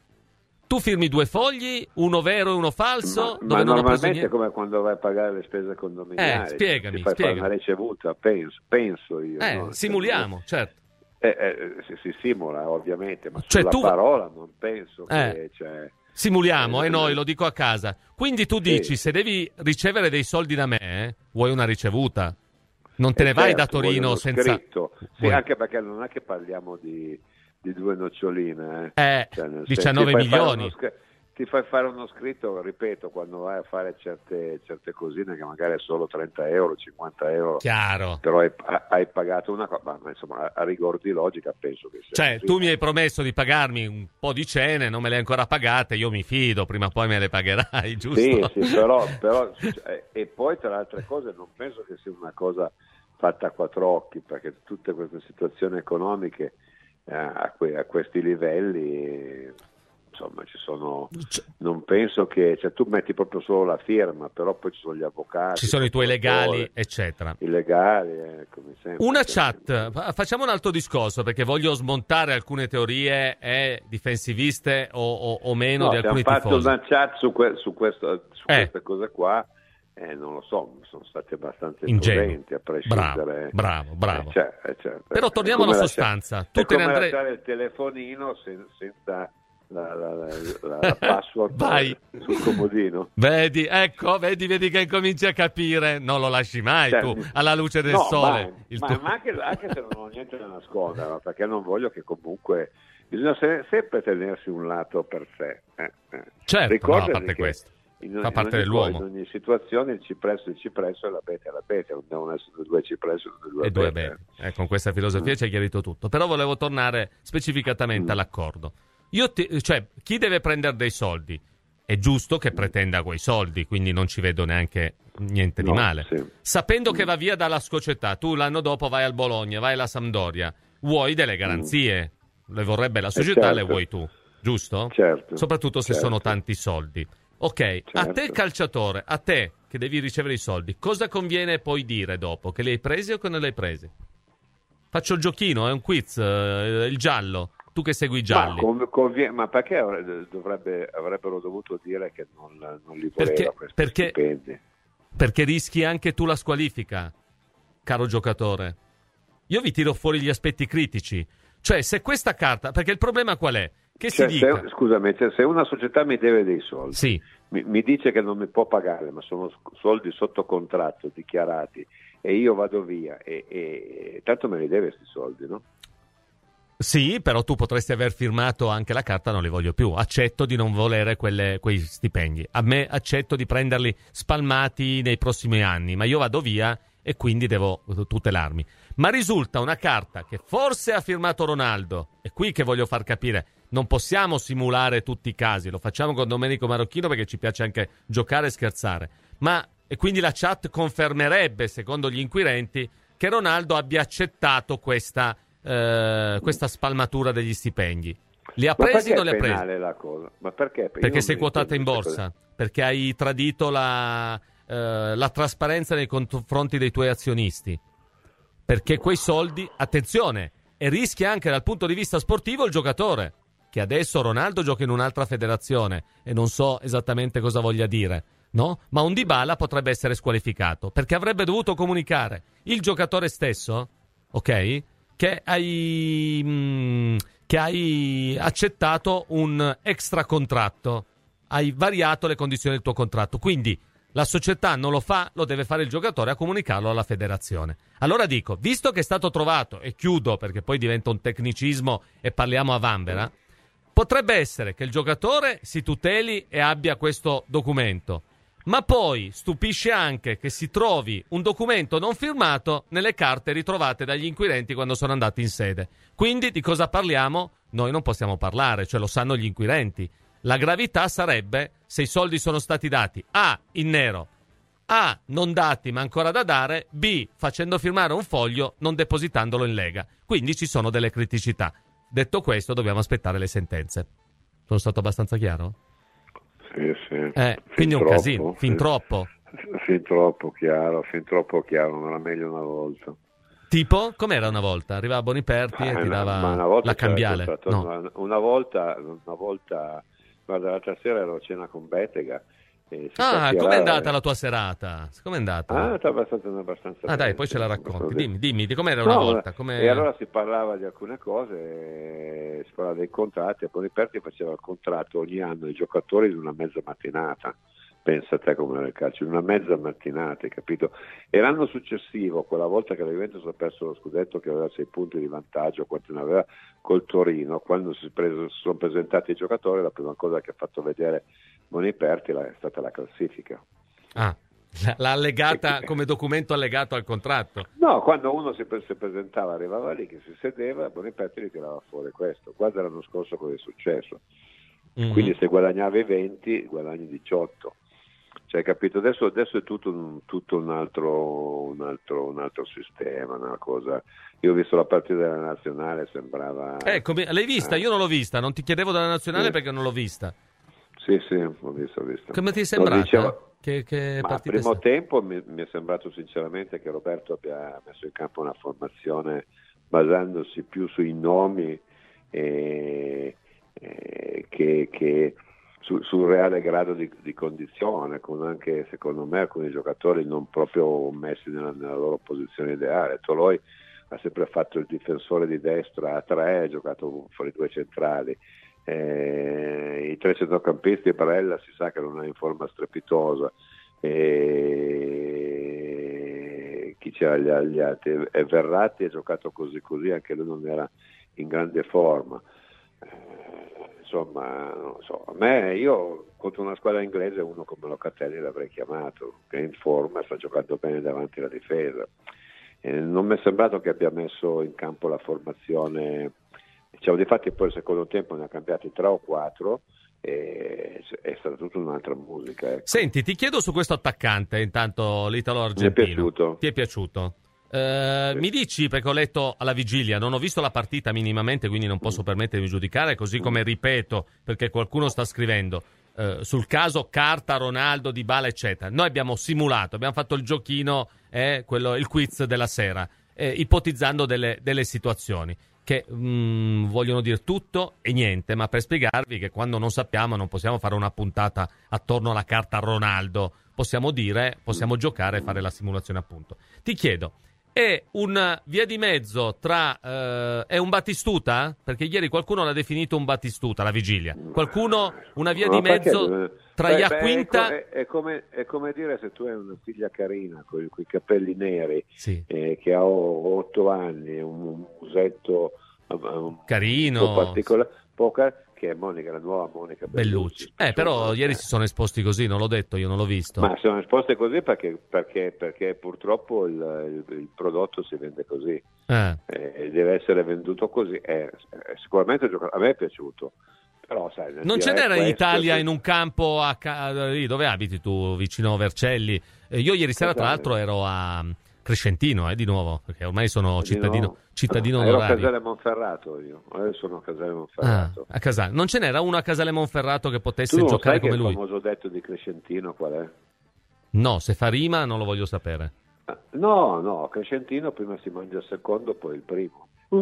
Tu firmi due fogli, uno vero e uno falso, Ma, dove ma non ho preso normalmente è niente. come quando vai a pagare le spese condominiali. Eh, spiegami, ti fai spiegami. fare una ricevuta, penso, penso io. Eh, no? simuliamo, certo. Eh, eh, si, si simula ovviamente, ma Cioè, sulla tu- parola non penso Eh. che... Cioè, Simuliamo, eh, e noi lo dico a casa. Quindi tu Sì. dici, se devi ricevere dei soldi da me, eh, vuoi una ricevuta? Non te eh, ne vai da certo, voglio Torino uno senza... scritto. Sì, Vuoi- anche perché non è che parliamo di, di due noccioline. Eh. Eh, Cioè, nel senso, diciannove ti fai fare milioni. uno scr- ti fai fare uno scritto, ripeto, quando vai a fare certe, certe cosine che magari è solo trenta euro, cinquanta euro, Chiaro. però hai, hai pagato una cosa, ma insomma a, a rigor di logica penso che sia Cioè, così. tu mi hai promesso di pagarmi un po' di cene, non me le hai ancora pagate, io mi fido, prima o poi me le pagherai, giusto? Sì, sì, però, però cioè, e poi tra le altre cose non penso che sia una cosa fatta a quattro occhi, perché tutte queste situazioni economiche eh, a, que- a questi livelli, insomma, ci sono, non penso che, cioè tu metti proprio solo la firma, però poi ci sono gli avvocati, Ci sono i tuoi legali, procuratori, eccetera. i legali, eh, come sempre. Una Cioè, chat, fa- facciamo un altro discorso, perché voglio smontare alcune teorie eh, difensiviste o, o- o meno no, di abbiamo alcuni fatto tifosi. una chat su, que- su, questo, su Eh. queste cose qua. Eh, non lo so, sono stati abbastanza Ingenui. imprudenti a prescindere. Bravo, bravo, bravo. Eh, cioè, eh, certo. Però torniamo È come alla lascia- sostanza. Tu è te ne come andrei- lasciare il telefonino sen- senza la, la, la, la- la password Vai. sul comodino. Vedi, ecco, vedi, vedi che incominci a capire. Non lo lasci mai Cioè, tu, alla luce del no, sole. Ma, il ma- tuo- ma anche, anche se non ho niente da nascondere, no? Perché non voglio che comunque bisogna se- sempre tenersi un lato per sé. eh, eh. Certo, no, Ricordati a parte che questo. in, Fa in parte ogni, dell'uomo. In ogni situazione il cipresso è il cipresso e l'abete è l'abete, non devono essere due cipressi e due E due abete. bene. Eh, con questa filosofia ci hai chiarito tutto. Però volevo tornare specificatamente Mm. all'accordo. Io ti- cioè, chi deve prendere dei soldi? È giusto che pretenda quei soldi, quindi non ci vedo neanche niente di No, male. sì. Sapendo che va via dalla società, tu l'anno dopo vai al Bologna, vai alla Sampdoria, vuoi delle garanzie. Le vorrebbe la società, certo. le vuoi tu, giusto? Certo, Soprattutto se certo. sono tanti soldi. Ok, a Certo. te calciatore, a te che devi ricevere i soldi, cosa conviene poi dire dopo? Che li hai presi o che non li hai presi? Faccio il giochino, è un quiz, eh, il giallo. Tu che segui i gialli. Ma, conv- convie- ma perché dovrebbe, avrebbero dovuto dire che non, non li voleva perché, questi perché, stipendi? Perché rischi anche tu la squalifica, caro giocatore. Io vi tiro fuori gli aspetti critici. Cioè, se questa carta... Perché il problema qual è? Che cioè, si dica... se, scusami, cioè, se una società mi deve dei soldi, sì. mi, mi dice che non mi può pagare, ma sono soldi sotto contratto, dichiarati, e io vado via, e, e tanto me li deve questi soldi, no? Sì, però tu potresti aver firmato anche la carta non li voglio più, accetto di non volere quelle, quei stipendi, a me accetto di prenderli spalmati nei prossimi anni, ma io vado via e quindi devo tutelarmi. Ma risulta una carta che forse ha firmato Ronaldo, è qui che voglio far capire, non possiamo simulare tutti i casi, lo facciamo con Domenico Marocchino perché ci piace anche giocare e scherzare, ma e quindi la chat confermerebbe, secondo gli inquirenti, che Ronaldo abbia accettato questa Uh, questa spalmatura degli stipendi. Li ha Ma presi o non li ha è presi? penale la cosa? Ma perché? Perché sei quotata in intendo borsa, perché hai tradito la, uh, la trasparenza nei confronti dei tuoi azionisti, perché quei soldi, attenzione, e rischia anche dal punto di vista sportivo il giocatore, che adesso Ronaldo gioca in un'altra federazione e non so esattamente cosa voglia dire, no? Ma un Dybala potrebbe essere squalificato perché avrebbe dovuto comunicare il giocatore stesso, ok? Che hai, mh, che hai accettato un extra contratto, hai variato le condizioni del tuo contratto, quindi la società non lo fa, lo deve fare il giocatore a comunicarlo alla federazione. Allora dico, visto che è stato trovato, e chiudo perché poi diventa un tecnicismo e parliamo a vanvera, potrebbe essere che il giocatore si tuteli e abbia questo documento, ma poi stupisce anche che si trovi un documento non firmato nelle carte ritrovate dagli inquirenti quando sono andati in sede. Quindi di cosa parliamo? Noi non possiamo parlare, cioè lo sanno gli inquirenti. La gravità sarebbe se i soldi sono stati dati A, in nero, A, non dati ma ancora da dare, B, facendo firmare un foglio non depositandolo in Lega. Quindi ci sono delle criticità. Detto questo, dobbiamo aspettare le sentenze. Sono stato abbastanza chiaro? Sì, sì. Eh, quindi è un casino, fin sì. troppo. Fin troppo chiaro, fin troppo chiaro, non era meglio una volta. Tipo? Com'era una volta? Arrivava Boniperti Ah, e ti dava ma una volta la cambiale. No. Una, una volta, una volta, guarda, l'altra sera ero a cena con Bettega. E si Ah, com'è andata e... la tua serata? Com'è andata? Ah, è abbastanza, abbastanza Ah, dai, bene, poi ce la racconti. abbastanza... Dimmi, dimmi, di com'era no, una volta. Com'è... E allora si parlava di alcune cose, si parlava dei contratti, e Boniperti faceva il contratto ogni anno ai giocatori in una mezza mattinata. Pensa a te come era il calcio, in una mezza mattinata, hai capito? E l'anno successivo, quella volta che la Juventus ha perso lo scudetto, che aveva sei punti di vantaggio, quanto ne aveva col Torino, quando si, preso, si sono presentati i giocatori, la prima cosa che ha fatto vedere Boniperti è stata la classifica. Ah, l'ha allegata come documento allegato al contratto? No, quando uno si, si presentava, arrivava lì, che si sedeva, Boniperti li tirava fuori questo. Guarda l'anno scorso cosa è successo. Mm-hmm. Quindi se guadagnavi venti, guadagni diciotto. Cioè, capito? Adesso, adesso è tutto, un, tutto un, altro, un, altro, un altro sistema, una cosa. Io ho visto la partita della nazionale, sembrava... Eh, come, l'hai vista? Eh. Io non l'ho vista, non ti chiedevo della nazionale sì. perché non l'ho vista. Sì, sì, ho visto, ho visto. Come ti è sembrata? Dicevo, che, che ma al primo sta? tempo mi, mi è sembrato sinceramente che Roberto abbia messo in campo una formazione basandosi più sui nomi e, e che... che sul reale grado di, di condizione, con anche secondo me alcuni giocatori non proprio messi nella, nella loro posizione ideale. Toloi ha sempre fatto il difensore di destra a tre, ha giocato fuori due centrali, eh, i tre centrocampisti, Barella si sa che non è in forma strepitosa, e chi c'era gli, gli altri, e Verratti ha giocato così così, anche lui non era in grande forma. Insomma, non so, a me, io contro una squadra inglese uno come Locatelli l'avrei chiamato, che è in forma, sta giocando bene davanti alla difesa. Eh, non mi è sembrato che abbia messo in campo la formazione, diciamo, difatti poi il secondo tempo ne ha cambiati tre o quattro e è stata tutta un'altra musica. Ecco. Senti, ti chiedo su questo attaccante, intanto l'italo argentino. Mi è piaciuto. Ti è piaciuto? Uh, sì. Mi dici, perché ho letto alla vigilia, non ho visto la partita minimamente, quindi non posso permettermi di giudicare, così come ripeto, perché qualcuno sta scrivendo uh, sul caso carta, Ronaldo, Dybala eccetera. Noi abbiamo simulato, abbiamo fatto il giochino, eh, quello, il quiz della sera, eh, ipotizzando delle, delle situazioni che mh, vogliono dire tutto e niente, ma per spiegarvi che quando non sappiamo non possiamo fare una puntata attorno alla carta Ronaldo, possiamo dire, possiamo giocare e fare la simulazione appunto. Ti chiedo, è una via di mezzo tra... Eh, è un Battistuta? Perché ieri qualcuno l'ha definito un Battistuta, la vigilia. Qualcuno una via No, di mezzo perché, tra beh, Iaquinta... È, è, come, è come dire se tu hai una figlia carina con i capelli neri, sì. eh, che ha otto anni, un musetto um, carino, particolare, poca, che è Monica, la nuova Monica Bellucci. Bellucci. Eh, però ieri si sono esposti così, non l'ho detto, io non l'ho visto. Ma sono esposte così perché, perché, perché purtroppo il, il, il prodotto si vende così, eh. e deve essere venduto così. Eh, sicuramente a me è piaciuto. Però, sai, non ce n'era in questo, Italia questo... in un campo a ca... lì dove abiti tu, vicino Vercelli? Eh, io ieri sera, tra l'altro, ero a Crescentino, eh, di nuovo, perché ormai sono cittadino, cittadino ero onorario. a Casale Monferrato io, adesso sono a Casale Monferrato. Ah, a Casale. Non ce n'era uno a Casale Monferrato che potesse tu giocare come lui? lui? Il famoso detto di Crescentino qual è? No, se fa rima non lo voglio sapere. No, no, Crescentino prima si mangia il secondo, poi il primo. Mm?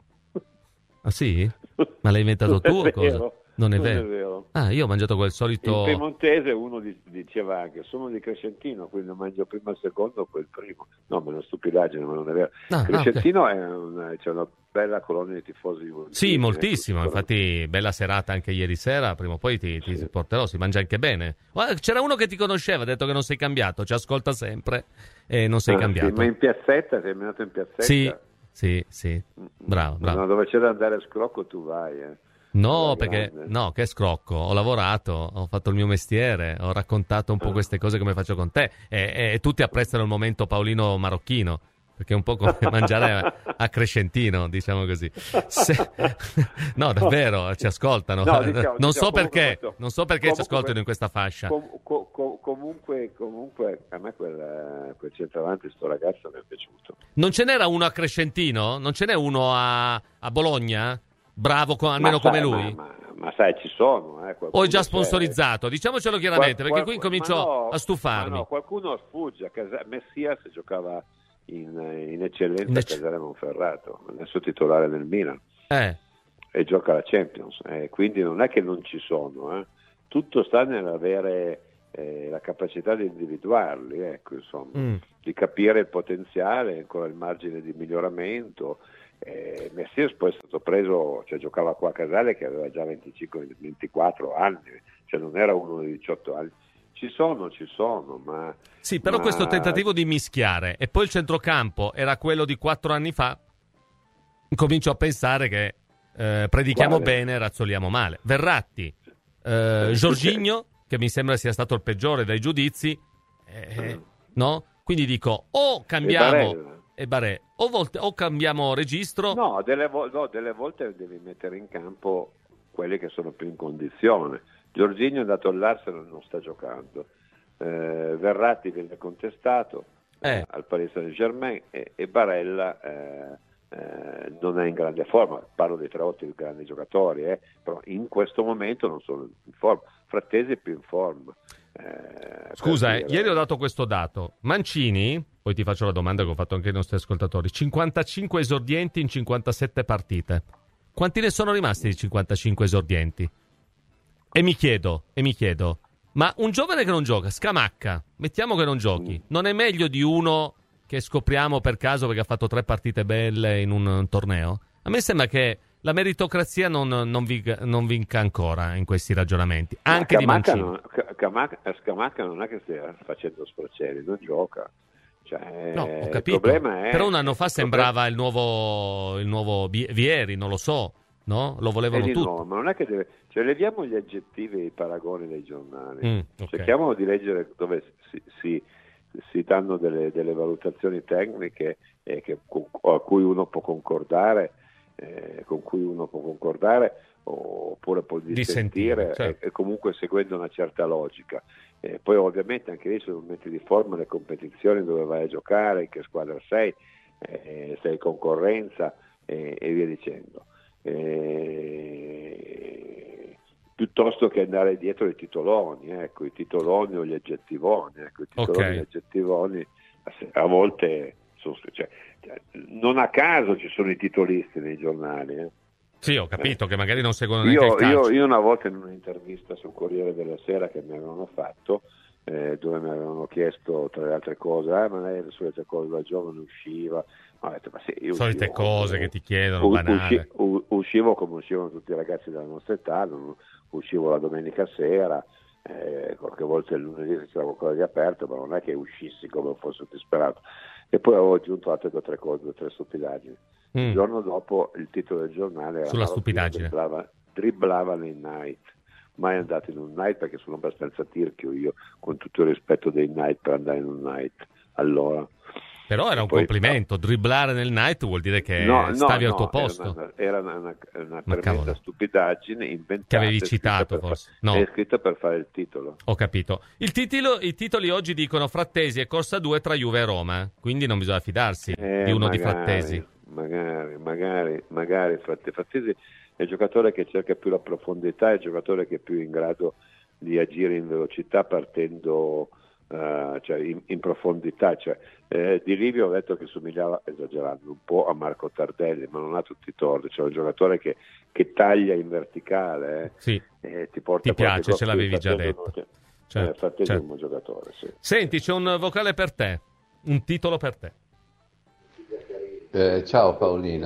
Ah sì? Ma l'hai inventato tu o cosa? Vero. Non è Non vero. è vero. Ah, io ho mangiato quel solito... In piemontese uno diceva anche, sono di Crescentino, quindi mangio prima il secondo, poi il primo. No, ma è una stupidaggine, ma non è vero. Ah, Crescentino ah, okay. è una, c'è una bella colonia di tifosi. Sì, moltissimo, ecco, infatti bella serata anche ieri sera, prima o poi ti, ti sì. porterò, si mangia anche bene. C'era uno che ti conosceva, ha detto che non sei cambiato, ci ascolta sempre e non sei ah, cambiato. Sì, ma in piazzetta, sei venuto in piazzetta? Sì, sì, sì, bravo, bravo. No, dove c'è da andare a scrocco tu vai, eh. No, perché no, che scrocco, ho lavorato, ho fatto il mio mestiere, ho raccontato un po' queste cose come faccio con te e, e tutti apprezzano il momento Paolino Marocchino, perché è un po' come mangiare a, a Crescentino, diciamo così. Se... No, davvero, ci ascoltano. No, diciamo, non, diciamo, so perché, questo, non so perché ci ascoltano in questa fascia. Com, com, com, comunque, comunque, a me quel, quel centravanti, sto ragazzo mi è piaciuto. Non ce n'era uno a Crescentino? Non ce n'è uno a, a Bologna? Bravo, co- almeno ma come sai, lui? Ma, ma, ma sai, ci sono. Eh, o è già sponsorizzato? C'è. Diciamocelo chiaramente, qual, perché qual, qui comincio no, a stufarmi. No, qualcuno sfugge. Messias giocava in, in eccellenza in ec- a Casale Monferrato, adesso titolare nel Milan. Eh. E gioca la Champions. Eh, quindi non è che non ci sono. Eh. Tutto sta nell'avere eh, la capacità di individuarli, ecco, insomma, mm. di capire il potenziale, ancora il margine di miglioramento. Eh, Messias poi è stato preso, cioè giocava qua a Casale che aveva già venticinque ventiquattro anni, cioè non era uno di diciotto anni. Ci sono, ci sono, ma... Sì, però ma... questo tentativo di mischiare e poi il centrocampo era quello di quattro anni fa, comincio a pensare che eh, predichiamo Quale? bene e razzoliamo male. Verratti, eh, Jorginho, che mi sembra sia stato il peggiore dai giudizi, eh, no? Quindi dico, o cambiamo... E Barè, o, volte, o cambiamo registro. No delle, vo- no, delle volte devi mettere in campo quelli che sono più in condizione. Jorginho è andato all'Arsenal, non sta giocando. Eh, Verratti viene contestato eh. eh, al Paris Saint-Germain e, e Barella eh, eh, non è in grande forma. Parlo dei tre ottimi grandi giocatori, eh, però in questo momento non sono in forma. Frattesi è più in forma. Eh, Scusa, dire... eh, ieri ho dato questo dato. Mancini, poi ti faccio la domanda che ho fatto anche ai nostri ascoltatori, cinquantacinque esordienti in cinquantasette partite. Quanti ne sono rimasti di cinquantacinque esordienti? E mi chiedo, e mi chiedo, ma un giovane che non gioca, Scamacca, mettiamo che non giochi, mm. non è meglio di uno che scopriamo per caso perché ha fatto tre partite belle in un, un torneo? A me sembra che la meritocrazia non, non, vinca, non vinca ancora in questi ragionamenti, anche di Mancini. Non, Scamacca, Scamacca non è che stia facendo sprocelli, non gioca. Cioè, no, ho capito. Il problema è, però un anno fa sembrava il nuovo, il nuovo Vieri, non lo so, no? Lo volevano tutti. No, ma non è che deve... Cioè, leviamo gli aggettivi e i paragoni dai giornali. Mm, okay. Cerchiamo di leggere dove si, si, si danno delle, delle valutazioni tecniche eh, che, a cui uno può concordare, eh, con cui uno può concordare oppure può dissentire, di certo. e, e comunque seguendo una certa logica. Eh, poi ovviamente anche lì sono momenti di forma, le competizioni dove vai a giocare, in che squadra sei, eh, sei concorrenza eh, e via dicendo. Eh, piuttosto che andare dietro i titoloni, ecco, i titoloni o gli aggettivoni, ecco, i titoloni okay. e gli aggettivoni a volte cioè, non a caso ci sono i titolisti nei giornali. Eh. Sì, ho capito eh. che magari non seguono neanche io, il calcio. Io, io una volta in un'intervista sul Corriere della Sera che mi avevano fatto, eh, dove mi avevano chiesto tra le altre cose, eh, ma lei le solite cose da giovane usciva, ho detto, ma sì, io solite uscivo, cose eh, che ti chiedono, u- banale. Usci- uscivo come uscivano tutti i ragazzi della nostra età, non, uscivo la domenica sera, eh, qualche volta il lunedì c'era qualcosa di aperto, ma non è che uscissi come fossi disperato. E poi avevo aggiunto altre due o tre cose, due o tre stupidaggini. Mm. Il giorno dopo il titolo del giornale era sulla stupidaggine, dribblava, dribblava nei night, mai andato in un night perché sono abbastanza tirchio io, con tutto il rispetto dei night, per andare in un night. Allora, però era un poi, complimento, dribblare nel night vuol dire che no, no, stavi no, al tuo posto. Era una, una, una tremenda stupidaggine inventata, che avevi citato forse. Fa- no. È scritta per fare il titolo. Ho capito. Il titolo, i titoli oggi dicono Frattesi e corsa due tra Juve e Roma, quindi non bisogna fidarsi eh, di uno magari, di Frattesi. Magari, magari, magari Frattesi è il giocatore che cerca più la profondità, è il giocatore che è più in grado di agire in velocità partendo uh, cioè in, in profondità. Cioè, eh, di Livio ho detto che somigliava, esagerando un po', a Marco Tardelli, ma non ha tutti i torti. Cioè un giocatore che, che taglia in verticale, eh, sì. eh, ti porta ti piace, ce l'avevi già detto. Cioè, certo, eh, Frattesi certo. è un buon giocatore. Sì. Senti, c'è un vocale per te, un titolo per te. Eh, ciao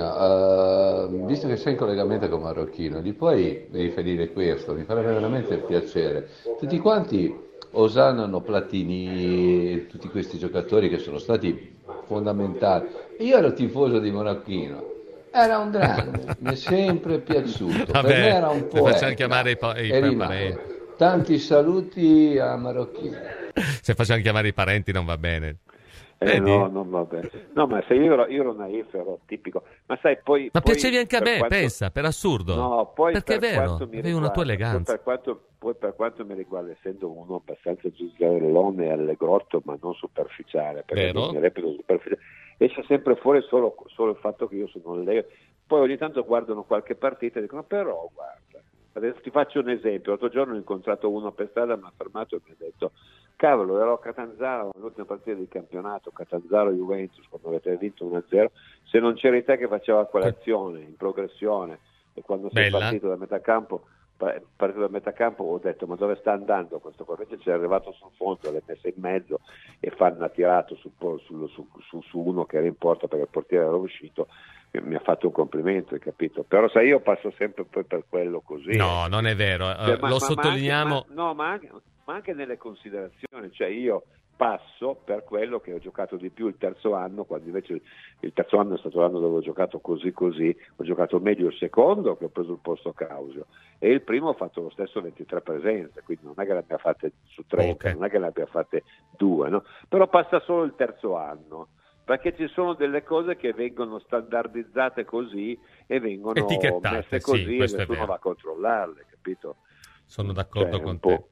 Paolina, uh, visto che sei in collegamento con Marocchino, gli puoi riferire questo? Mi farebbe veramente piacere. Tutti quanti osannano Platini, tutti questi giocatori che sono stati fondamentali. Io ero tifoso di Marocchino, era un grande, mi è sempre piaciuto. Vabbè, per me era un po'. Facciamo chiamare i, pa- i parenti. Tanti saluti a Marocchino. Se facciamo chiamare i parenti non va bene. Eh, no, non va bene. No, ma se io ero, io ero naif, ero tipico. Ma sai, poi. Ma poi, piacevi anche a me, quanto... pensa, per assurdo. No, poi perché per è vero, avevi riguarda, una tua eleganza. Poi per, quanto, poi per quanto mi riguarda, essendo uno abbastanza zuzzarellone e allegrotto, ma non superficiale, perché non mi reputo superficiale, esce sempre fuori solo, solo il fatto che io sono allegro. Poi ogni tanto guardano qualche partita e dicono, però guarda. Adesso ti faccio un esempio. L'altro giorno ho incontrato uno per strada, mi ha fermato e mi ha detto: cavolo, ero a Catanzaro nell'ultima partita di campionato, Catanzaro-Juventus, quando avete vinto uno a zero, se non c'eri te che faceva quell'azione in progressione, e quando sei Bella. partito da metà campo partito da metà campo ho detto, ma dove sta andando questo qua? Invece c'è arrivato sul fondo, l'ha messa in mezzo e Fanna ha tirato su, su, su, su, su uno che era in porta perché il portiere era uscito. Mi ha fatto un complimento, hai capito? Però sai, io passo sempre poi per quello così. No, non è vero, cioè, uh, ma, lo ma, sottolineiamo. Ma anche, ma, no, ma anche, ma anche nelle considerazioni, cioè io passo per quello che ho giocato di più il terzo anno, quando invece il terzo anno è stato l'anno dove ho giocato così così, ho giocato meglio il secondo che ho preso il posto Causio e il primo ho fatto lo stesso ventitré presenze, quindi non è che ne abbia fatte su trenta, okay. Non è che ne abbia fatte due, no? Però passa solo il terzo anno. Perché ci sono delle cose che vengono standardizzate così e vengono etichettate, messe così sì, e nessuno va a controllarle, capito? Sono d'accordo cioè, con te.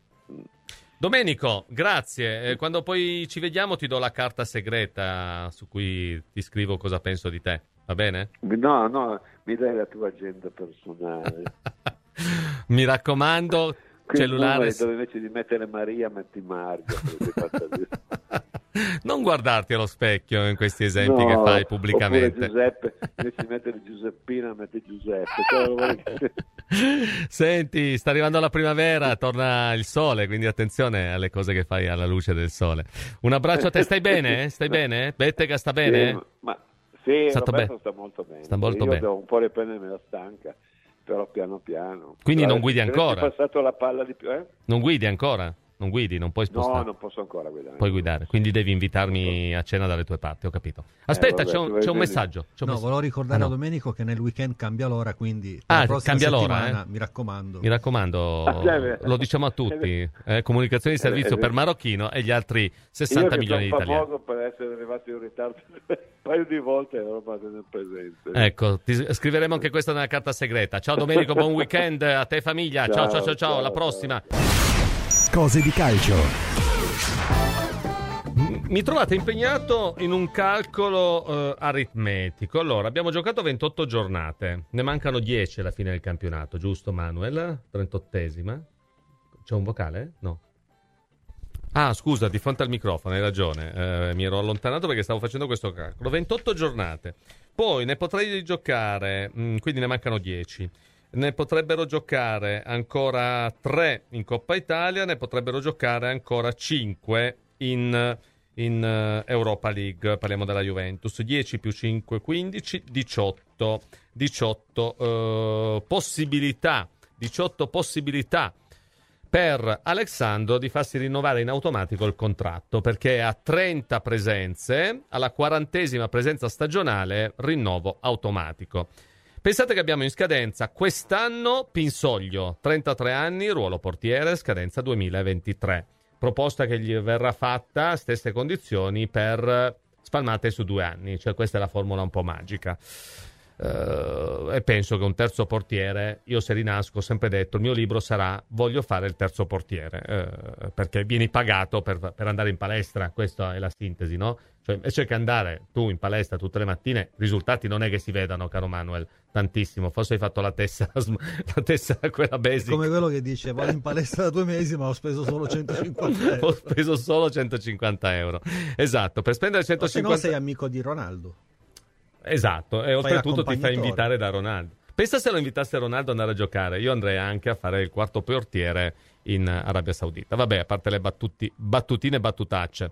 Domenico, grazie. Eh, quando poi ci vediamo ti do la carta segreta su cui ti scrivo cosa penso di te, va bene? No, no, mi dai la tua agenda personale. Mi raccomando, quel cellulare... dove invece di mettere Maria metti Mario. Non guardarti allo specchio in questi esempi no, che fai pubblicamente. Oppure Giuseppe, invece di mettere Giuseppina metti Giuseppe. Senti, sta arrivando la primavera, torna il sole, quindi attenzione alle cose che fai alla luce del sole. Un abbraccio a te, stai bene? Stai bene? Bettega sta bene? Sì, ma, sì Stato Roberto be- sta molto bene. Sta molto Io bene. devo un po' riprendermi la stanca, però piano piano. Quindi però, non guidi ancora? Hai passato la palla di più, eh? Non guidi ancora? Non guidi, non puoi spostare. No, non posso ancora guidare. Puoi guidare, quindi devi invitarmi a cena dalle tue parti, ho capito. Aspetta, eh, vabbè, c'è, un, c'è un messaggio. C'è un no, messaggio. volevo ricordare ah, no. a Domenico che nel weekend cambia l'ora, quindi ah, la prossima cambia settimana, l'ora, eh? mi raccomando. Mi raccomando, ah, lo diciamo a tutti. Eh, comunicazione di servizio eh, per Marocchino e gli altri sessanta milioni di italiani. Io sono famoso per essere arrivato in ritardo un paio di volte e non lo nel presente. Ecco, ti scriveremo anche questa nella carta segreta. Ciao Domenico, buon weekend a te famiglia. Ciao, ciao, ciao, ciao, ciao. Alla prossima. Cose di calcio. Mi trovate impegnato in un calcolo uh, aritmetico. Allora, abbiamo giocato ventotto giornate, ne mancano dieci alla fine del campionato, giusto Manuel? trentottesima. C'è un vocale? No. Ah, scusa, di fronte al microfono, hai ragione, eh, mi ero allontanato perché stavo facendo questo calcolo. ventotto giornate, poi ne potrei giocare, mh, quindi ne mancano dieci. Ne potrebbero giocare ancora tre in Coppa Italia, ne potrebbero giocare ancora cinque in, in uh, Europa League, parliamo della Juventus. dieci più cinque, quindici, diciotto. diciotto uh, possibilità, diciotto possibilità per Alexandro di farsi rinnovare in automatico il contratto, perché ha trenta presenze, alla quarantesima presenza stagionale rinnovo automatico. Pensate che abbiamo in scadenza quest'anno Pinsoglio, trentatré anni, ruolo portiere, scadenza duemilaventitré. Proposta che gli verrà fatta a stesse condizioni per spalmate su due anni, cioè questa è la formula un po' magica. Uh, e penso che un terzo portiere, io se rinasco ho sempre detto il mio libro sarà voglio fare il terzo portiere, uh, perché vieni pagato per, per andare in palestra, questa è la sintesi, no? Cioè invece che andare tu in palestra tutte le mattine, risultati non è che si vedano, caro Manuel, tantissimo, forse hai fatto la tessera la tessera quella basic, come quello che dice vado in palestra da due mesi ma ho speso solo centocinquanta euro. Ho speso solo centocinquanta euro, esatto, per spendere centocinquanta. O se no sei amico di Ronaldo. Esatto, e oltretutto ti fa invitare da Ronaldo. Pensa se lo invitasse Ronaldo ad andare a giocare, io andrei anche a fare il quarto portiere in Arabia Saudita. Vabbè, a parte le battuti, battutine e battutacce.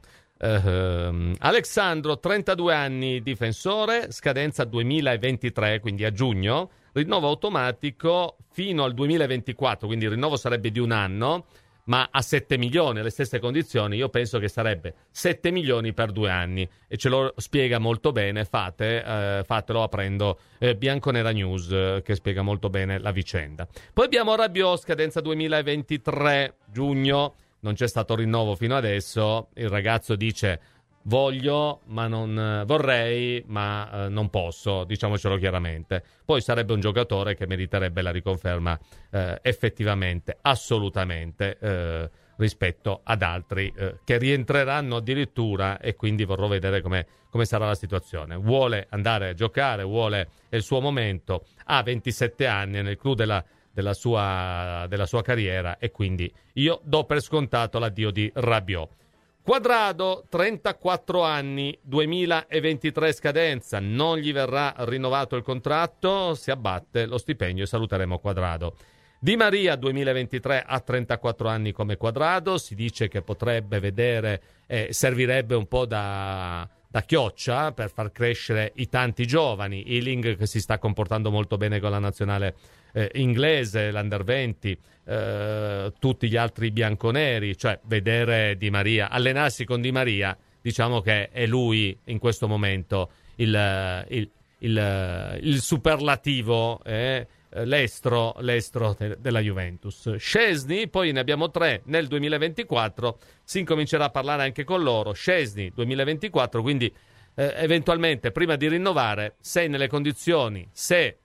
Uh, Alexandro, trentadue anni, difensore, scadenza duemilaventitré, quindi a giugno, rinnovo automatico fino al duemilaventiquattro, quindi il rinnovo sarebbe di un anno, ma a sette milioni, alle stesse condizioni. Io penso che sarebbe sette milioni per due anni, e ce lo spiega molto bene, fate, eh, fatelo aprendo eh, Bianconera News, eh, che spiega molto bene la vicenda. Poi abbiamo Rabiot, scadenza duemilaventitré, giugno, non c'è stato rinnovo fino adesso, il ragazzo dice voglio, ma non vorrei, ma eh, non posso, diciamocelo chiaramente. Poi sarebbe un giocatore che meriterebbe la riconferma eh, effettivamente, assolutamente, eh, rispetto ad altri eh, che rientreranno addirittura, e quindi vorrò vedere come come sarà la situazione. Vuole andare a giocare, vuole, è il suo momento, ha ventisette anni, è nel clou della, della, sua, della sua carriera, e quindi io do per scontato l'addio di Rabiot. Quadrado, trentaquattro anni, duemilaventitré scadenza, non gli verrà rinnovato il contratto, si abbatte lo stipendio e saluteremo Quadrado. Di Maria, duemilaventitré, ha trentaquattro anni come Quadrado, si dice che potrebbe vedere, eh, servirebbe un po' da, da chioccia per far crescere i tanti giovani. Ealing, che si sta comportando molto bene con la nazionale eh, inglese, l'Under venti, eh, tutti gli altri bianconeri, cioè vedere Di Maria, allenarsi con Di Maria, diciamo che è lui in questo momento il, il, il, il superlativo, eh, l'estro, l'estro de, della Juventus. Szczesny, poi ne abbiamo tre nel duemilaventiquattro, si incomincerà a parlare anche con loro. Szczesny duemilaventiquattro, quindi eh, eventualmente prima di rinnovare, sei nelle condizioni, se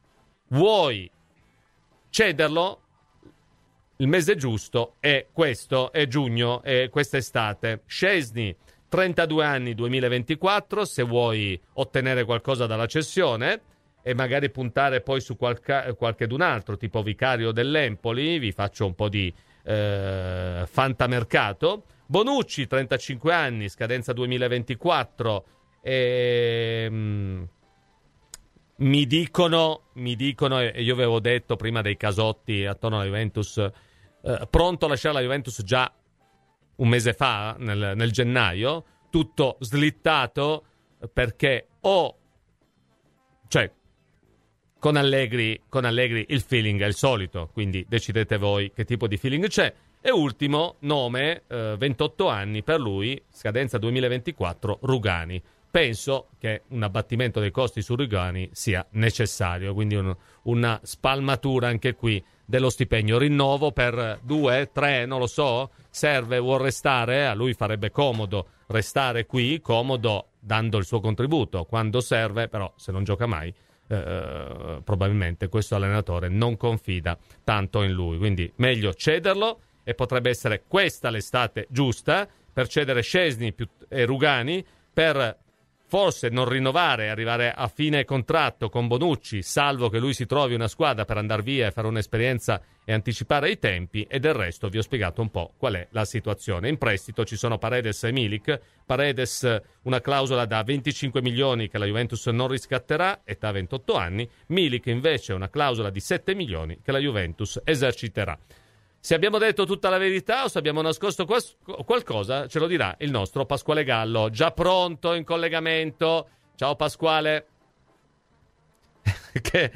vuoi cederlo, il mese giusto è questo, è giugno, è quest'estate. Szczesny, trentadue anni, duemilaventiquattro, se vuoi ottenere qualcosa dalla cessione e magari puntare poi su qualche, qualche d'un altro, tipo Vicario dell'Empoli, vi faccio un po' di eh, fantamercato. Bonucci, trentacinque anni, scadenza duemilaventiquattro, e, mm, mi dicono, mi dicono, e io avevo detto prima dei casotti attorno alla Juventus, eh, pronto a lasciare la Juventus già un mese fa, nel, nel gennaio, tutto slittato, perché o, cioè, Con Allegri, con Allegri il feeling è il solito, quindi decidete voi che tipo di feeling c'è. E ultimo nome, eh, ventotto anni per lui, scadenza duemilaventiquattro, Rugani. Penso che un abbattimento dei costi su Rugani sia necessario, quindi un, una spalmatura anche qui dello stipendio. Rinnovo per due, tre, non lo so, serve, vuol restare, a lui farebbe comodo restare qui, comodo dando il suo contributo quando serve, però se non gioca mai, Uh, probabilmente questo allenatore non confida tanto in lui, quindi meglio cederlo, e potrebbe essere questa l'estate giusta per cedere Szczesny più, e Rugani, per forse non rinnovare e arrivare a fine contratto con Bonucci, salvo che lui si trovi una squadra per andare via e fare un'esperienza e anticipare i tempi, e del resto vi ho spiegato un po' qual è la situazione. In prestito ci sono Paredes e Milik. Paredes una clausola da venticinque milioni che la Juventus non riscatterà, età ventotto anni. Milik invece una clausola di sette milioni che la Juventus eserciterà. Se abbiamo detto tutta la verità o se abbiamo nascosto quas- qualcosa, ce lo dirà il nostro Pasquale Gallo, già pronto in collegamento. Ciao Pasquale. che,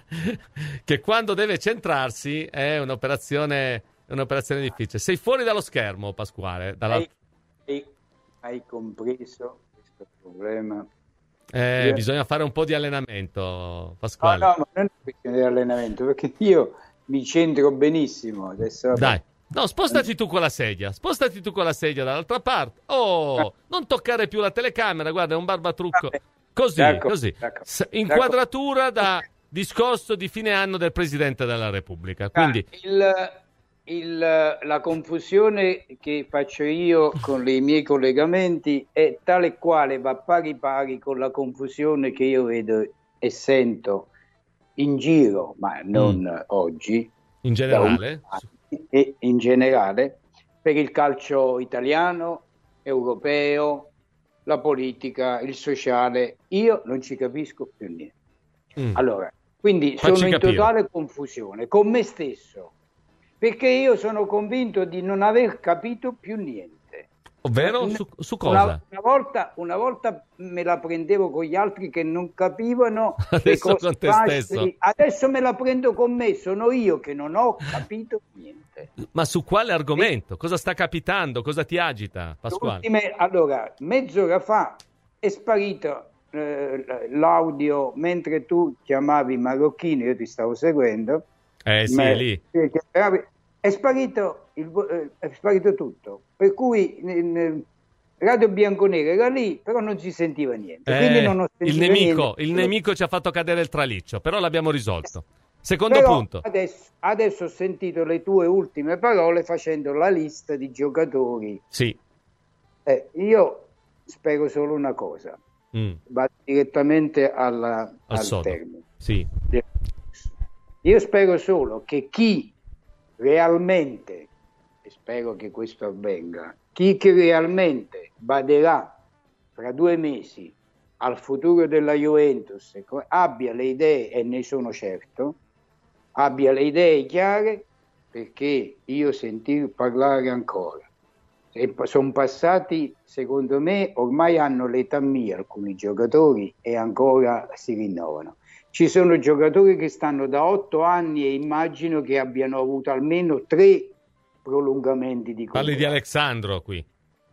che quando deve centrarsi è un'operazione, un'operazione difficile. Sei fuori dallo schermo, Pasquale. Dalla... Hai, hai, hai compreso questo problema? Eh, io... Bisogna fare un po' di allenamento, Pasquale. No, no, ma non è questione di allenamento, perché io mi centro benissimo adesso. Dai, no, spostati tu con la sedia, spostati tu con la sedia dall'altra parte. Oh, non toccare più la telecamera, guarda, è un barbatrucco. Così, d'accordo, così. d'accordo, S- inquadratura da discorso di fine anno del Presidente della Repubblica. Quindi il, il, la confusione che faccio io con i miei collegamenti è tale quale va pari pari con la confusione che io vedo e sento in giro, ma non mm. oggi, in generale, e in generale per il calcio italiano, europeo, la politica, il sociale. Io non ci capisco più niente. Mm. Allora, quindi Facci sono in capire. totale confusione con me stesso, perché io sono convinto di non aver capito più niente. Ovvero su, su cosa? Una, una, volta, una volta me la prendevo con gli altri che non capivano adesso le cose con te facili. stesso. Adesso me la prendo con me, sono io che non ho capito niente. Ma su quale argomento? Cosa sta capitando? Cosa ti agita, Pasquale? Ultime, allora, mezz'ora fa è sparito eh, l'audio mentre tu chiamavi Marocchino, io ti stavo seguendo. Eh sì, ma, è lì. È sparito, il, è sparito tutto, per cui in, Radio Bianconera era lì, però non si sentiva niente. Eh, quindi non ho il nemico, niente. il nemico ci ha fatto cadere il traliccio, però l'abbiamo risolto. Secondo però punto. Adesso, adesso ho sentito le tue ultime parole facendo la lista di giocatori. Sì. Eh, io spero solo una cosa, mm. va direttamente alla, al, al sodo. termine. Sì. Io spero solo che chi realmente, e spero che questo avvenga, chi che realmente baderà fra due mesi al futuro della Juventus abbia le idee, e ne sono certo, abbia le idee chiare, perché io sentir parlare ancora, sono passati, secondo me, ormai hanno l'età mia alcuni giocatori e ancora si rinnovano. Ci sono giocatori che stanno da otto anni e immagino che abbiano avuto almeno tre prolungamenti di contratto. Parli di Alessandro qui.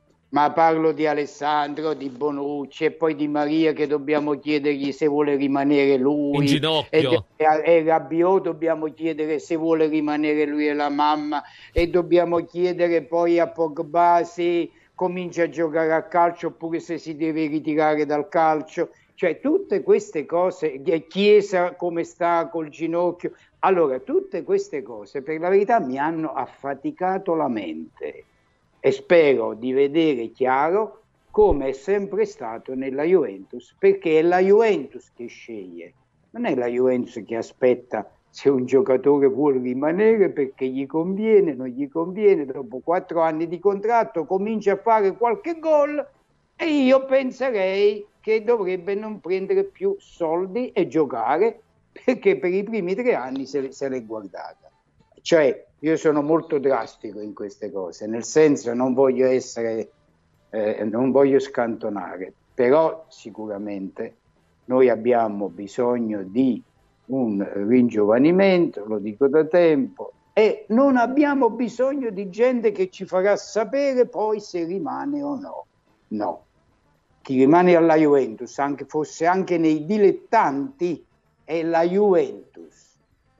Ma parlo di Alessandro, di Bonucci e poi di Maria, che dobbiamo chiedergli se vuole rimanere lui. In ginocchio. E, e, e Rabiot dobbiamo chiedere se vuole rimanere lui e la mamma. E dobbiamo chiedere poi a Pogba se comincia a giocare a calcio oppure se si deve ritirare dal calcio. Cioè tutte queste cose, Chiesa come sta col ginocchio, allora tutte queste cose per la verità mi hanno affaticato la mente e spero di vedere chiaro come è sempre stato nella Juventus, perché è la Juventus che sceglie, non è la Juventus che aspetta se un giocatore vuole rimanere perché gli conviene, non gli conviene, dopo quattro anni di contratto comincia a fare qualche gol e io penserei che dovrebbe non prendere più soldi e giocare, perché per i primi tre anni se, se l'è guardata. Cioè, io sono molto drastico in queste cose, nel senso non voglio essere, eh, non voglio scantonare, però sicuramente noi abbiamo bisogno di un ringiovanimento, lo dico da tempo, e non abbiamo bisogno di gente che ci farà sapere poi se rimane o no. No. Chi rimane alla Juventus, anche fosse anche nei dilettanti, è la Juventus.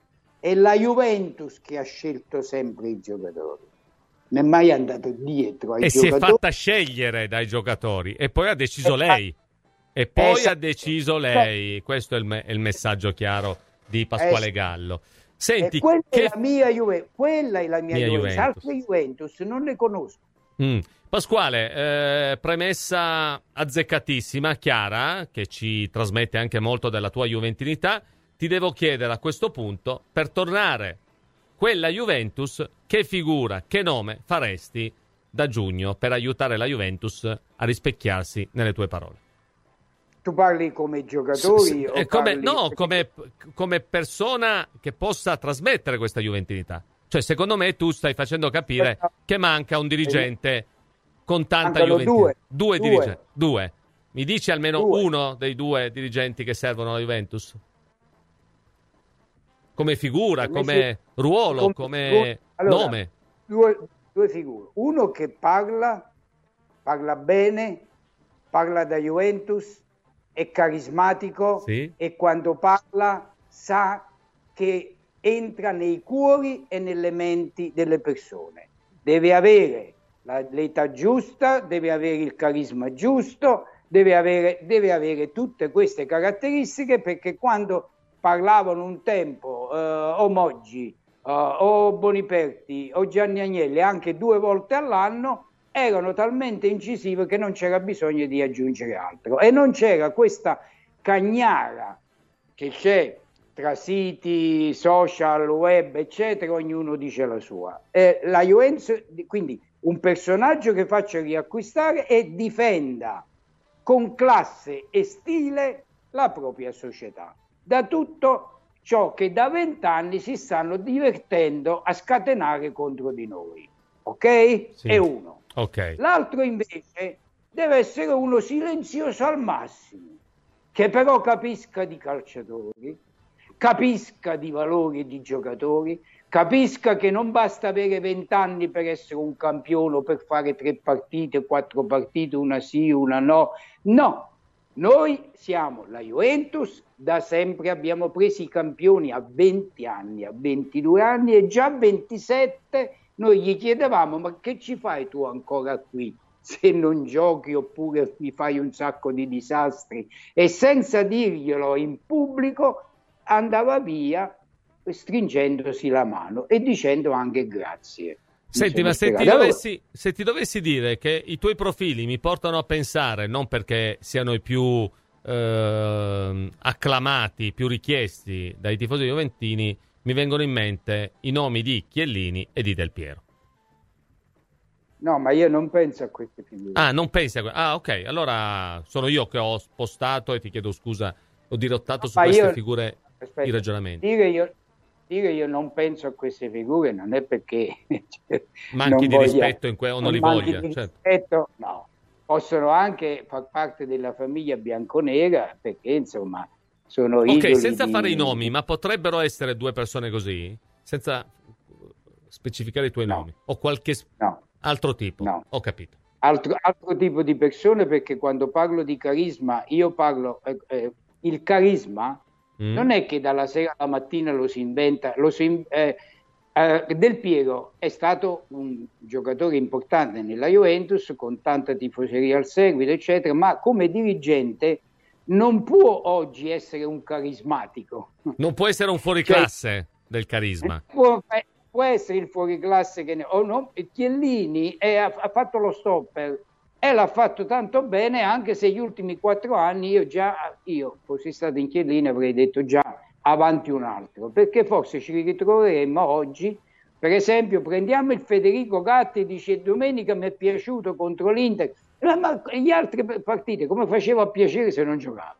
È la Juventus che ha scelto sempre i giocatori. Non è mai andato dietro ai e giocatori. E si è fatta scegliere dai giocatori e poi ha deciso lei. E poi esatto. ha deciso lei. Questo è il, me- è il messaggio chiaro di Pasquale esatto. Gallo. Senti, quella che... è la mia Juventus. Quella è la mia, mia Juventus. Juventus. Altre Juventus non le conosco. Mm. Pasquale, eh, premessa azzeccatissima, chiara, che ci trasmette anche molto della tua juventinità. Ti devo chiedere a questo punto, per tornare quella Juventus, che figura, che nome faresti da giugno per aiutare la Juventus a rispecchiarsi nelle tue parole? Tu parli come giocatori? S- s- o come, parli... No, come, come persona che possa trasmettere questa juventinità. Cioè, secondo me tu stai facendo capire che manca un dirigente con tanta Mancano juventinità. Due. Due, Due. dirigenti. Due. Mi dici almeno Due. uno dei due dirigenti che servono alla Juventus? Come figura, Per me come sì. ruolo, Come come figura. Allora, nome. Due, due figure. Uno che parla, parla bene, parla da Juventus, è carismatico Sì. e quando parla sa che entra nei cuori e nelle menti delle persone. Deve avere la, l'età giusta, deve avere il carisma giusto, deve avere, deve avere tutte queste caratteristiche, perché quando parlavano un tempo eh, o Moggi eh, o Boniperti o Gianni Agnelli anche due volte all'anno, erano talmente incisive che non c'era bisogno di aggiungere altro e non c'era questa cagnara che c'è tra siti, social, web, eccetera, ognuno dice la sua. Eh, la Juventus, quindi un personaggio che faccia riacquistare e difenda con classe e stile la propria società da tutto ciò che da vent'anni si stanno divertendo a scatenare contro di noi. Ok? Sì. È uno. Ok. L'altro invece deve essere uno silenzioso al massimo, che però capisca di calciatori, capisca di valori di giocatori, capisca che non basta avere vent'anni per essere un campione o per fare tre partite, quattro partite, una sì, una no. No, noi siamo la Juventus, da sempre abbiamo preso i campioni a venti anni, a ventidue anni e già a ventisette noi gli chiedevamo: ma che ci fai tu ancora qui se non giochi oppure mi fai un sacco di disastri? E senza dirglielo in pubblico andava via stringendosi la mano e dicendo anche grazie. Senti, ma se ti, dovessi, se ti dovessi dire che i tuoi profili mi portano a pensare, non perché siano i più eh, acclamati, più richiesti dai tifosi juventini, mi vengono in mente i nomi di Chiellini e di Del Piero. No, ma io non penso a queste figure. Ah, non pensi a que- Ah, ok, allora sono io che ho spostato e ti chiedo scusa, ho dirottato su Ma queste io- figure Aspetta, i ragionamenti. Dire io, dire io non penso a queste figure non è perché cioè, Manchi non di voglia- rispetto in que- o non li manchi voglia, di certo. rispetto, no. Possono anche far parte della famiglia bianconera, perché insomma sono idoli Ok, senza di- fare i nomi, ma potrebbero essere due persone così? Senza specificare i tuoi No. nomi? O qualche s- No. altro tipo? No. Ho capito. altro, altro tipo di persone, perché quando parlo di carisma io parlo eh, eh, il carisma Mm. non è che dalla sera alla mattina lo si inventa, lo si, in- eh, eh, Del Piero è stato un giocatore importante nella Juventus con tanta tifoseria al seguito eccetera, ma come dirigente non può oggi essere un carismatico. Non può essere un fuoriclasse del carisma. Può, eh, può essere il fuoriclasse che ne, o no. Chiellini è- ha, ha fatto lo stopper e l'ha fatto tanto bene, anche se gli ultimi quattro anni io già, io fossi stato in Chiellini avrei detto già avanti un altro, perché forse ci ritroveremmo oggi, per esempio prendiamo il Federico Gatti, dice domenica mi è piaciuto contro l'Inter, ma ma gli altri partite come faceva a piacere se non giocava?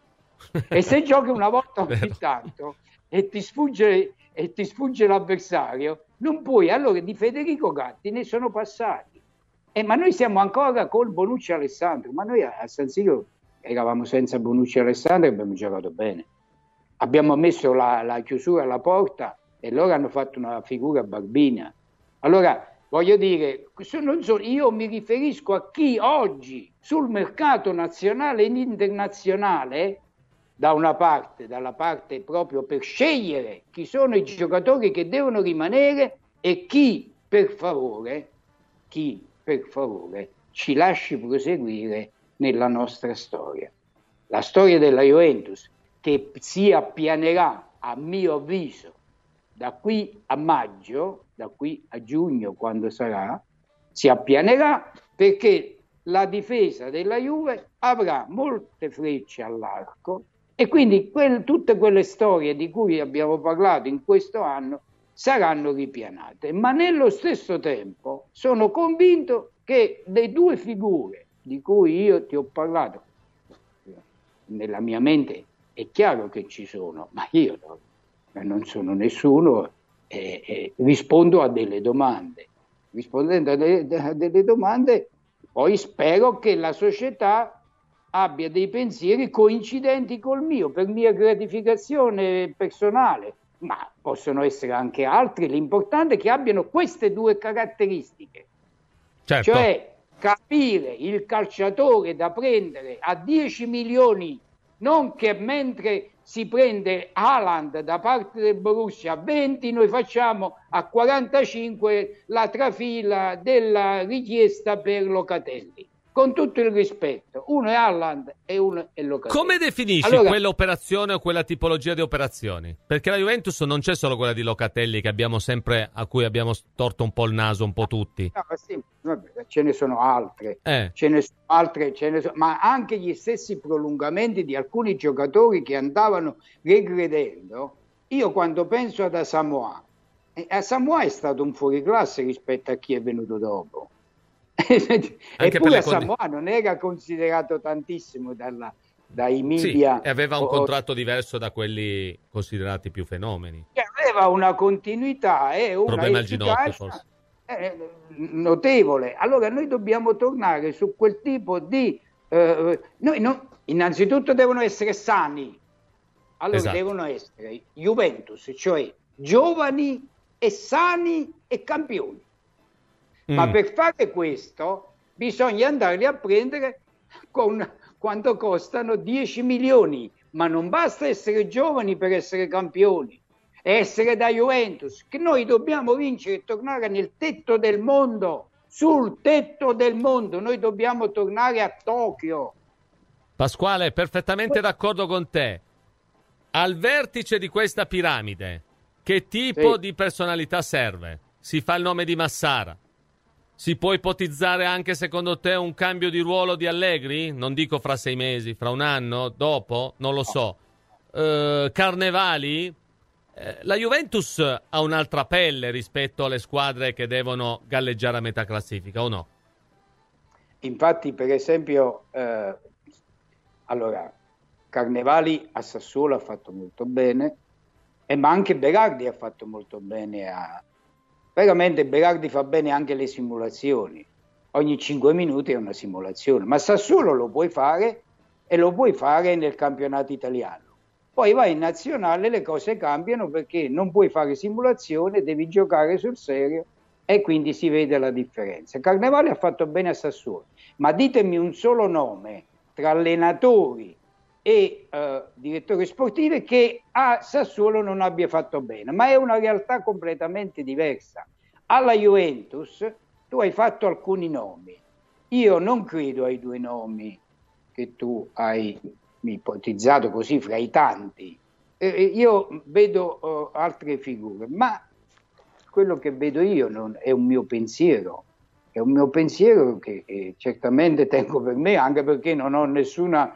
E se giochi una volta ogni Vero. tanto e ti sfugge e ti sfugge l'avversario, non puoi. Allora di Federico Gatti ne sono passati. Eh, ma noi siamo ancora col Bonucci Alessandro, ma noi a, a San Siro eravamo senza Bonucci Alessandro e abbiamo giocato bene. Abbiamo messo la, la chiusura alla porta e loro hanno fatto una figura barbina. Allora, voglio dire, se non so, io mi riferisco a chi oggi sul mercato nazionale ed internazionale, da una parte, dalla parte proprio per scegliere chi sono i giocatori che devono rimanere e chi, per favore, chi, per favore, ci lasci proseguire nella nostra storia. La storia della Juventus, che si appianerà, a mio avviso, da qui a maggio, da qui a giugno, quando sarà, si appianerà, perché la difesa della Juve avrà molte frecce all'arco e quindi quel, tutte quelle storie di cui abbiamo parlato in questo anno saranno ripianate. Ma nello stesso tempo sono convinto che le due figure di cui io ti ho parlato, nella mia mente è chiaro che ci sono, ma io non sono nessuno e, e rispondo a delle domande. Rispondendo a delle, a delle domande, poi spero che la società abbia dei pensieri coincidenti col mio, per mia gratificazione personale, ma possono essere anche altri. L'importante è che abbiano queste due caratteristiche, certo. Cioè capire il calciatore da prendere a dieci milioni, non che mentre si prende Haaland da parte del Borussia a venti, noi facciamo a quarantacinque la trafila della richiesta per Locatelli. Con tutto il rispetto, uno è Haaland e uno è Locatelli. Come definisci allora, quell'operazione o quella tipologia di operazioni? Perché la Juventus non c'è solo quella di Locatelli che abbiamo sempre, a cui abbiamo storto un po' il naso, un po' tutti. No, sì, vabbè, ce ne sono altre, eh. ce ne sono altre, ce ne sono, ma anche gli stessi prolungamenti di alcuni giocatori che andavano regredendo. Io quando penso ad Asamoah, eh, Asamoah è stato un fuoriclasse rispetto a chi è venuto dopo. Eppure Asamoah condi- non era considerato tantissimo dalla, dai media. Sì, e aveva un o, contratto diverso da quelli considerati più fenomeni. Aveva una continuità e una problema al ginocchio forse eh, notevole. Allora noi dobbiamo tornare su quel tipo di eh, noi no, innanzitutto devono essere sani. Allora esatto. Devono essere Juventus, cioè giovani e sani e campioni. Ma mm. per fare questo bisogna andarli a prendere con quanto costano dieci milioni, ma non basta essere giovani per essere campioni, essere da Juventus, che noi dobbiamo vincere e tornare nel tetto del mondo, sul tetto del mondo, noi dobbiamo tornare a Tokyo. Pasquale, perfettamente d'accordo con te. Al vertice di questa piramide, che tipo sì. di personalità serve? Si fa il nome di Massara. Si può ipotizzare anche secondo te un cambio di ruolo di Allegri? Non dico fra sei mesi, fra un anno, dopo? Non lo so. Uh, Carnevali? Eh, la Juventus ha un'altra pelle rispetto alle squadre che devono galleggiare a metà classifica, o no? Infatti, per esempio, eh, allora, Carnevali a Sassuolo ha fatto molto bene, e ma anche Berardi ha fatto molto bene a... Veramente Berardi fa bene anche le simulazioni, ogni cinque minuti è una simulazione, ma Sassuolo lo puoi fare e lo puoi fare nel campionato italiano. Poi vai in nazionale, le cose cambiano perché non puoi fare simulazione, devi giocare sul serio e quindi si vede la differenza. Carnevale ha fatto bene a Sassuolo, ma ditemi un solo nome tra allenatori e eh, direttori sportivi che a Sassuolo non abbia fatto bene, ma è una realtà completamente diversa. Alla Juventus tu hai fatto alcuni nomi, io non credo ai due nomi che tu hai ipotizzato così fra i tanti, eh, io vedo uh, altre figure, ma quello che vedo io non è un mio pensiero, è un mio pensiero che eh, certamente tengo per me, anche perché non ho nessuna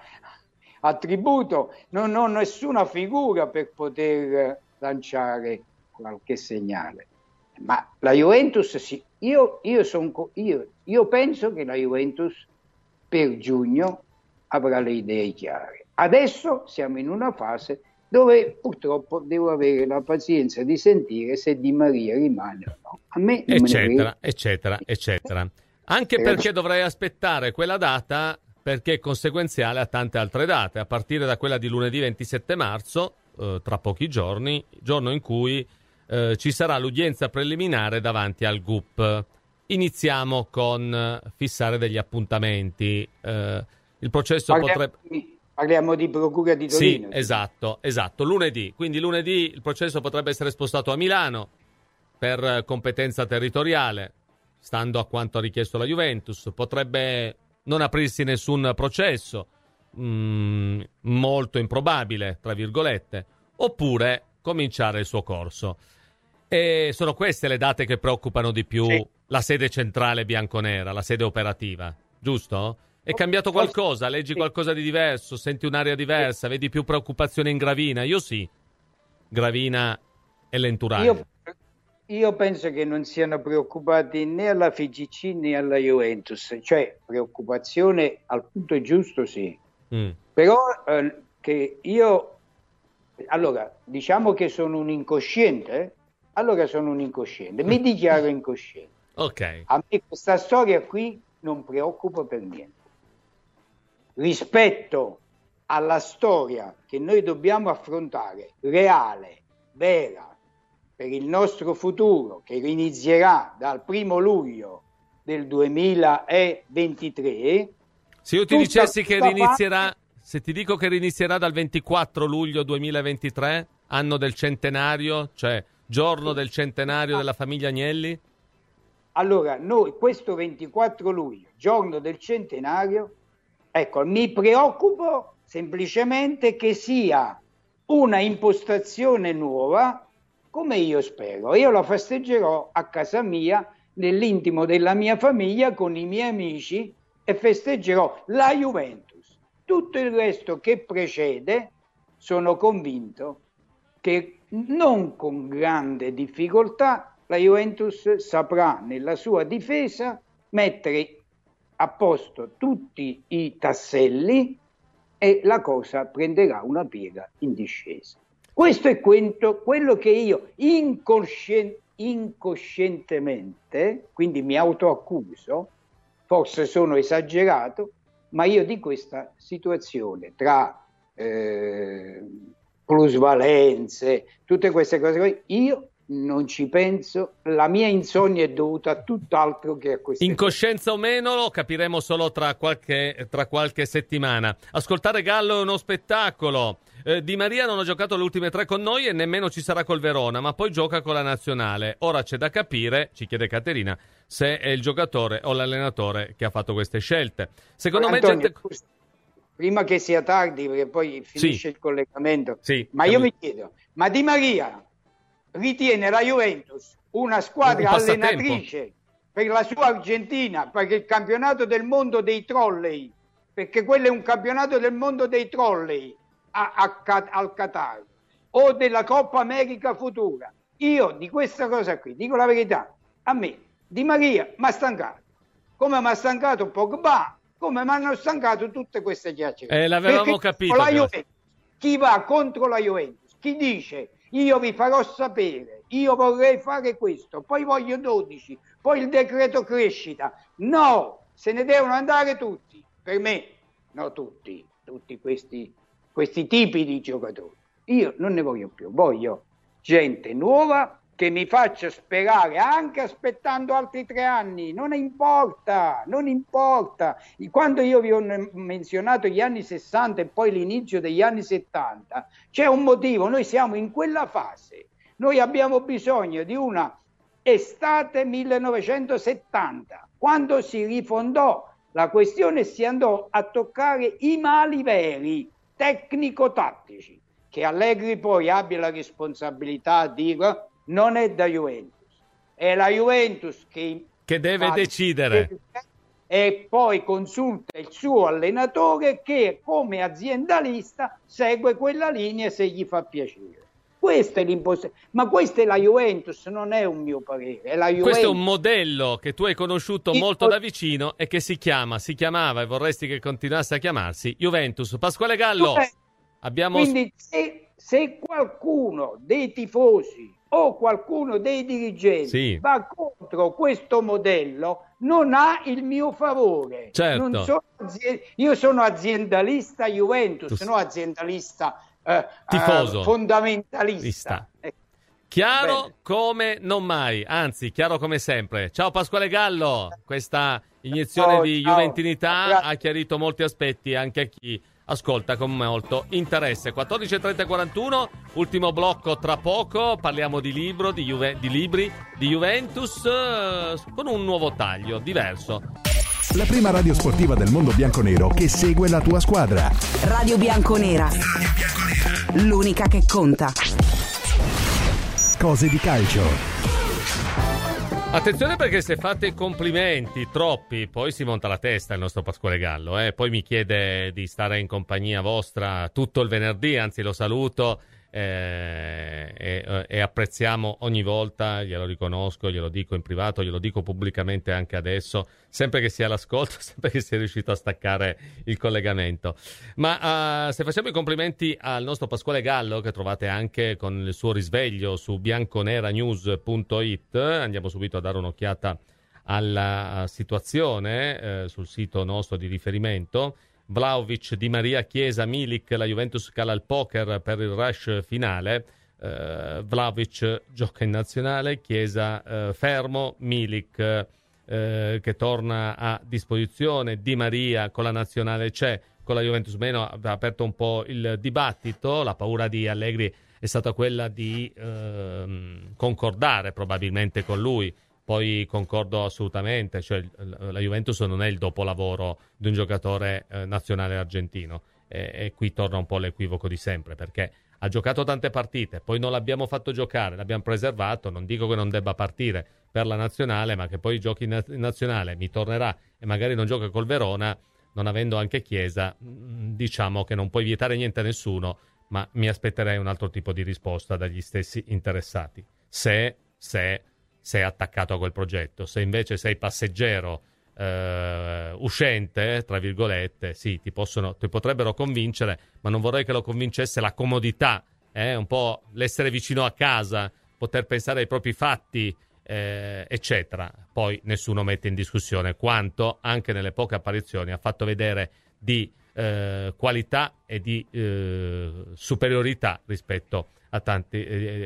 attributo, non ho nessuna figura per poter lanciare qualche segnale. Ma la Juventus, sì, io, io, son, io, io penso che la Juventus per giugno avrà le idee chiare. Adesso siamo in una fase dove purtroppo devo avere la pazienza di sentire se Di Maria rimane o no. A me non eccetera, me ne eccetera, eccetera. Anche perché dovrei aspettare quella data, perché è conseguenziale a tante altre date, a partire da quella di lunedì ventisette marzo, eh, tra pochi giorni, giorno in cui eh, ci sarà l'udienza preliminare davanti al G U P. Iniziamo con fissare degli appuntamenti. Eh, il processo parliamo, potrebbe... Parliamo di Procura di Torino. Sì, esatto, esatto. Lunedì. Quindi lunedì il processo potrebbe essere spostato a Milano per competenza territoriale, stando a quanto ha richiesto la Juventus. Potrebbe non aprirsi nessun processo, mh, molto improbabile, tra virgolette, oppure cominciare il suo corso. E sono queste le date che preoccupano di più sì. la sede centrale bianconera, la sede operativa, giusto? È cambiato qualcosa? Leggi qualcosa di diverso? Senti un'aria diversa? Vedi più preoccupazione in Gravina? Io sì. Gravina e l'entourage. Io, io penso che non siano preoccupati né alla F I G C né alla Juventus, cioè preoccupazione al punto giusto sì, mm. però eh, che io, allora diciamo che sono un incosciente, eh? allora sono un incosciente, mi dichiaro incosciente. Ok. A me questa storia qui non preoccupa per niente. Rispetto alla storia che noi dobbiamo affrontare, reale, vera, per il nostro futuro, che inizierà dal primo luglio del duemilaventitré. Se io ti dicessi che rinizierà, se ti dico che rinizierà dal ventiquattro luglio duemilaventitré, anno del centenario, cioè giorno del centenario della famiglia Agnelli? Allora, noi questo ventiquattro luglio, giorno del centenario, ecco, mi preoccupo semplicemente che sia una impostazione nuova, come io spero. Io la festeggerò a casa mia, nell'intimo della mia famiglia, con i miei amici, e festeggerò la Juventus. Tutto il resto che precede, sono convinto che non con grande difficoltà la Juventus saprà nella sua difesa mettere a posto tutti i tasselli e la cosa prenderà una piega in discesa. Questo è quento, quello che io incoscien- incoscientemente, quindi mi autoaccuso, forse sono esagerato, ma io di questa situazione tra eh, plusvalenze, tutte queste cose, io non ci penso, la mia insonnia è dovuta a tutt'altro che a questo. Incoscienza o meno lo capiremo solo tra qualche, tra qualche settimana. Ascoltare Gallo è uno spettacolo. Eh, Di Maria non ha giocato le ultime tre con noi e nemmeno ci sarà col Verona, ma poi gioca con la nazionale. Ora c'è da capire, ci chiede Caterina, se è il giocatore o l'allenatore che ha fatto queste scelte. Secondo Antonio, me gente... prima che sia tardi, perché poi finisce sì. il collegamento, sì, ma io mi chiedo, ma Di Maria ritiene la Juventus una squadra un allenatrice per la sua Argentina, perché il campionato del mondo dei trolley, perché quello è un campionato del mondo dei trolley a, a, a, al Qatar, o della Coppa America futura? Io di questa cosa qui, dico la verità, a me Di Maria mi ha stancato, come mi ha stancato Pogba, come mi hanno stancato tutte queste chiacchiere. Eh, l'avevamo capito. La Juventus, chi va contro la Juventus, chi dice io vi farò sapere, io vorrei fare questo, poi voglio dodici, poi il decreto crescita, no, se ne devono andare tutti, per me, no tutti, tutti questi, questi tipi di giocatori, io non ne voglio più, voglio gente nuova che mi faccia sperare, anche aspettando altri tre anni, non importa, non importa. Quando io vi ho menzionato gli anni sessanta e poi l'inizio degli anni settanta, c'è un motivo, noi siamo in quella fase, noi abbiamo bisogno di una estate millenovecentosettanta, quando si rifondò la questione e si andò a toccare i mali veri, tecnico-tattici, che Allegri poi abbia la responsabilità di dire non è da Juventus, è la Juventus che, che deve decidere e poi consulta il suo allenatore che come aziendalista segue quella linea se gli fa piacere. Questa è l'impost- ma questa è la Juventus, non è un mio parere, è la Juventus. Questo è un modello che tu hai conosciuto sì, molto da vicino e che si chiama, si chiamava e vorresti che continuasse a chiamarsi Juventus. Pasquale Gallo, Beh, abbiamo... Quindi se, se qualcuno dei tifosi o qualcuno dei dirigenti sì. va contro questo modello, non ha il mio favore. Certo. Non sono aziend- io sono aziendalista Juventus, non aziendalista eh, tifoso, eh, fondamentalista. Eh. Chiaro Bene. come non mai, anzi chiaro come sempre. Ciao Pasquale Gallo, questa iniezione ciao, di ciao. juventinità Grazie. ha chiarito molti aspetti anche a chi ascolta con molto interesse. quattordici e trenta e quarantuno, ultimo blocco tra poco, parliamo di libro, di, Juve, di libri, di Juventus, eh, con un nuovo taglio, diverso. La prima radio sportiva del mondo bianconero che segue la tua squadra. Radio Bianconera, l'unica che conta. Cose di calcio. Attenzione, perché se fate complimenti troppi poi si monta la testa il nostro Pasquale Gallo, eh? Poi mi chiede di stare in compagnia vostra tutto il venerdì, anzi lo saluto eh, e, e apprezziamo ogni volta, glielo riconosco, glielo dico in privato, glielo dico pubblicamente anche adesso, sempre che sia all'ascolto, sempre che sia riuscito a staccare il collegamento. Ma uh, se facciamo i complimenti al nostro Pasquale Gallo, che trovate anche con il suo risveglio su bianconeranews punto it, andiamo subito a dare un'occhiata alla situazione eh, sul sito nostro di riferimento. Vlahovic, Di Maria, Chiesa, Milik, la Juventus cala il poker per il rush finale. uh, Vlahovic gioca in nazionale, Chiesa uh, fermo, Milik uh, che torna a disposizione, Di Maria con la nazionale c'è, con la Juventus meno. Ha aperto un po' il dibattito. La paura di Allegri è stata quella di uh, concordare probabilmente con lui. Poi concordo assolutamente, cioè la Juventus non è il dopolavoro di un giocatore eh, nazionale argentino, e, e qui torna un po' l'equivoco di sempre, perché ha giocato tante partite, poi non l'abbiamo fatto giocare, l'abbiamo preservato. Non dico che non debba partire per la nazionale, ma che poi giochi in nazionale, mi tornerà e magari non gioca col Verona, non avendo anche Chiesa, diciamo che non puoi vietare niente a nessuno, ma mi aspetterei un altro tipo di risposta dagli stessi interessati. Se, se sei attaccato a quel progetto. Se invece sei passeggero eh, uscente, tra virgolette, sì, ti possono, ti potrebbero convincere, ma non vorrei che lo convincesse la comodità, eh, un po' l'essere vicino a casa, poter pensare ai propri fatti, eh, eccetera. Poi nessuno mette in discussione quanto, anche nelle poche apparizioni, ha fatto vedere di eh, qualità e di eh, superiorità rispetto a tanti,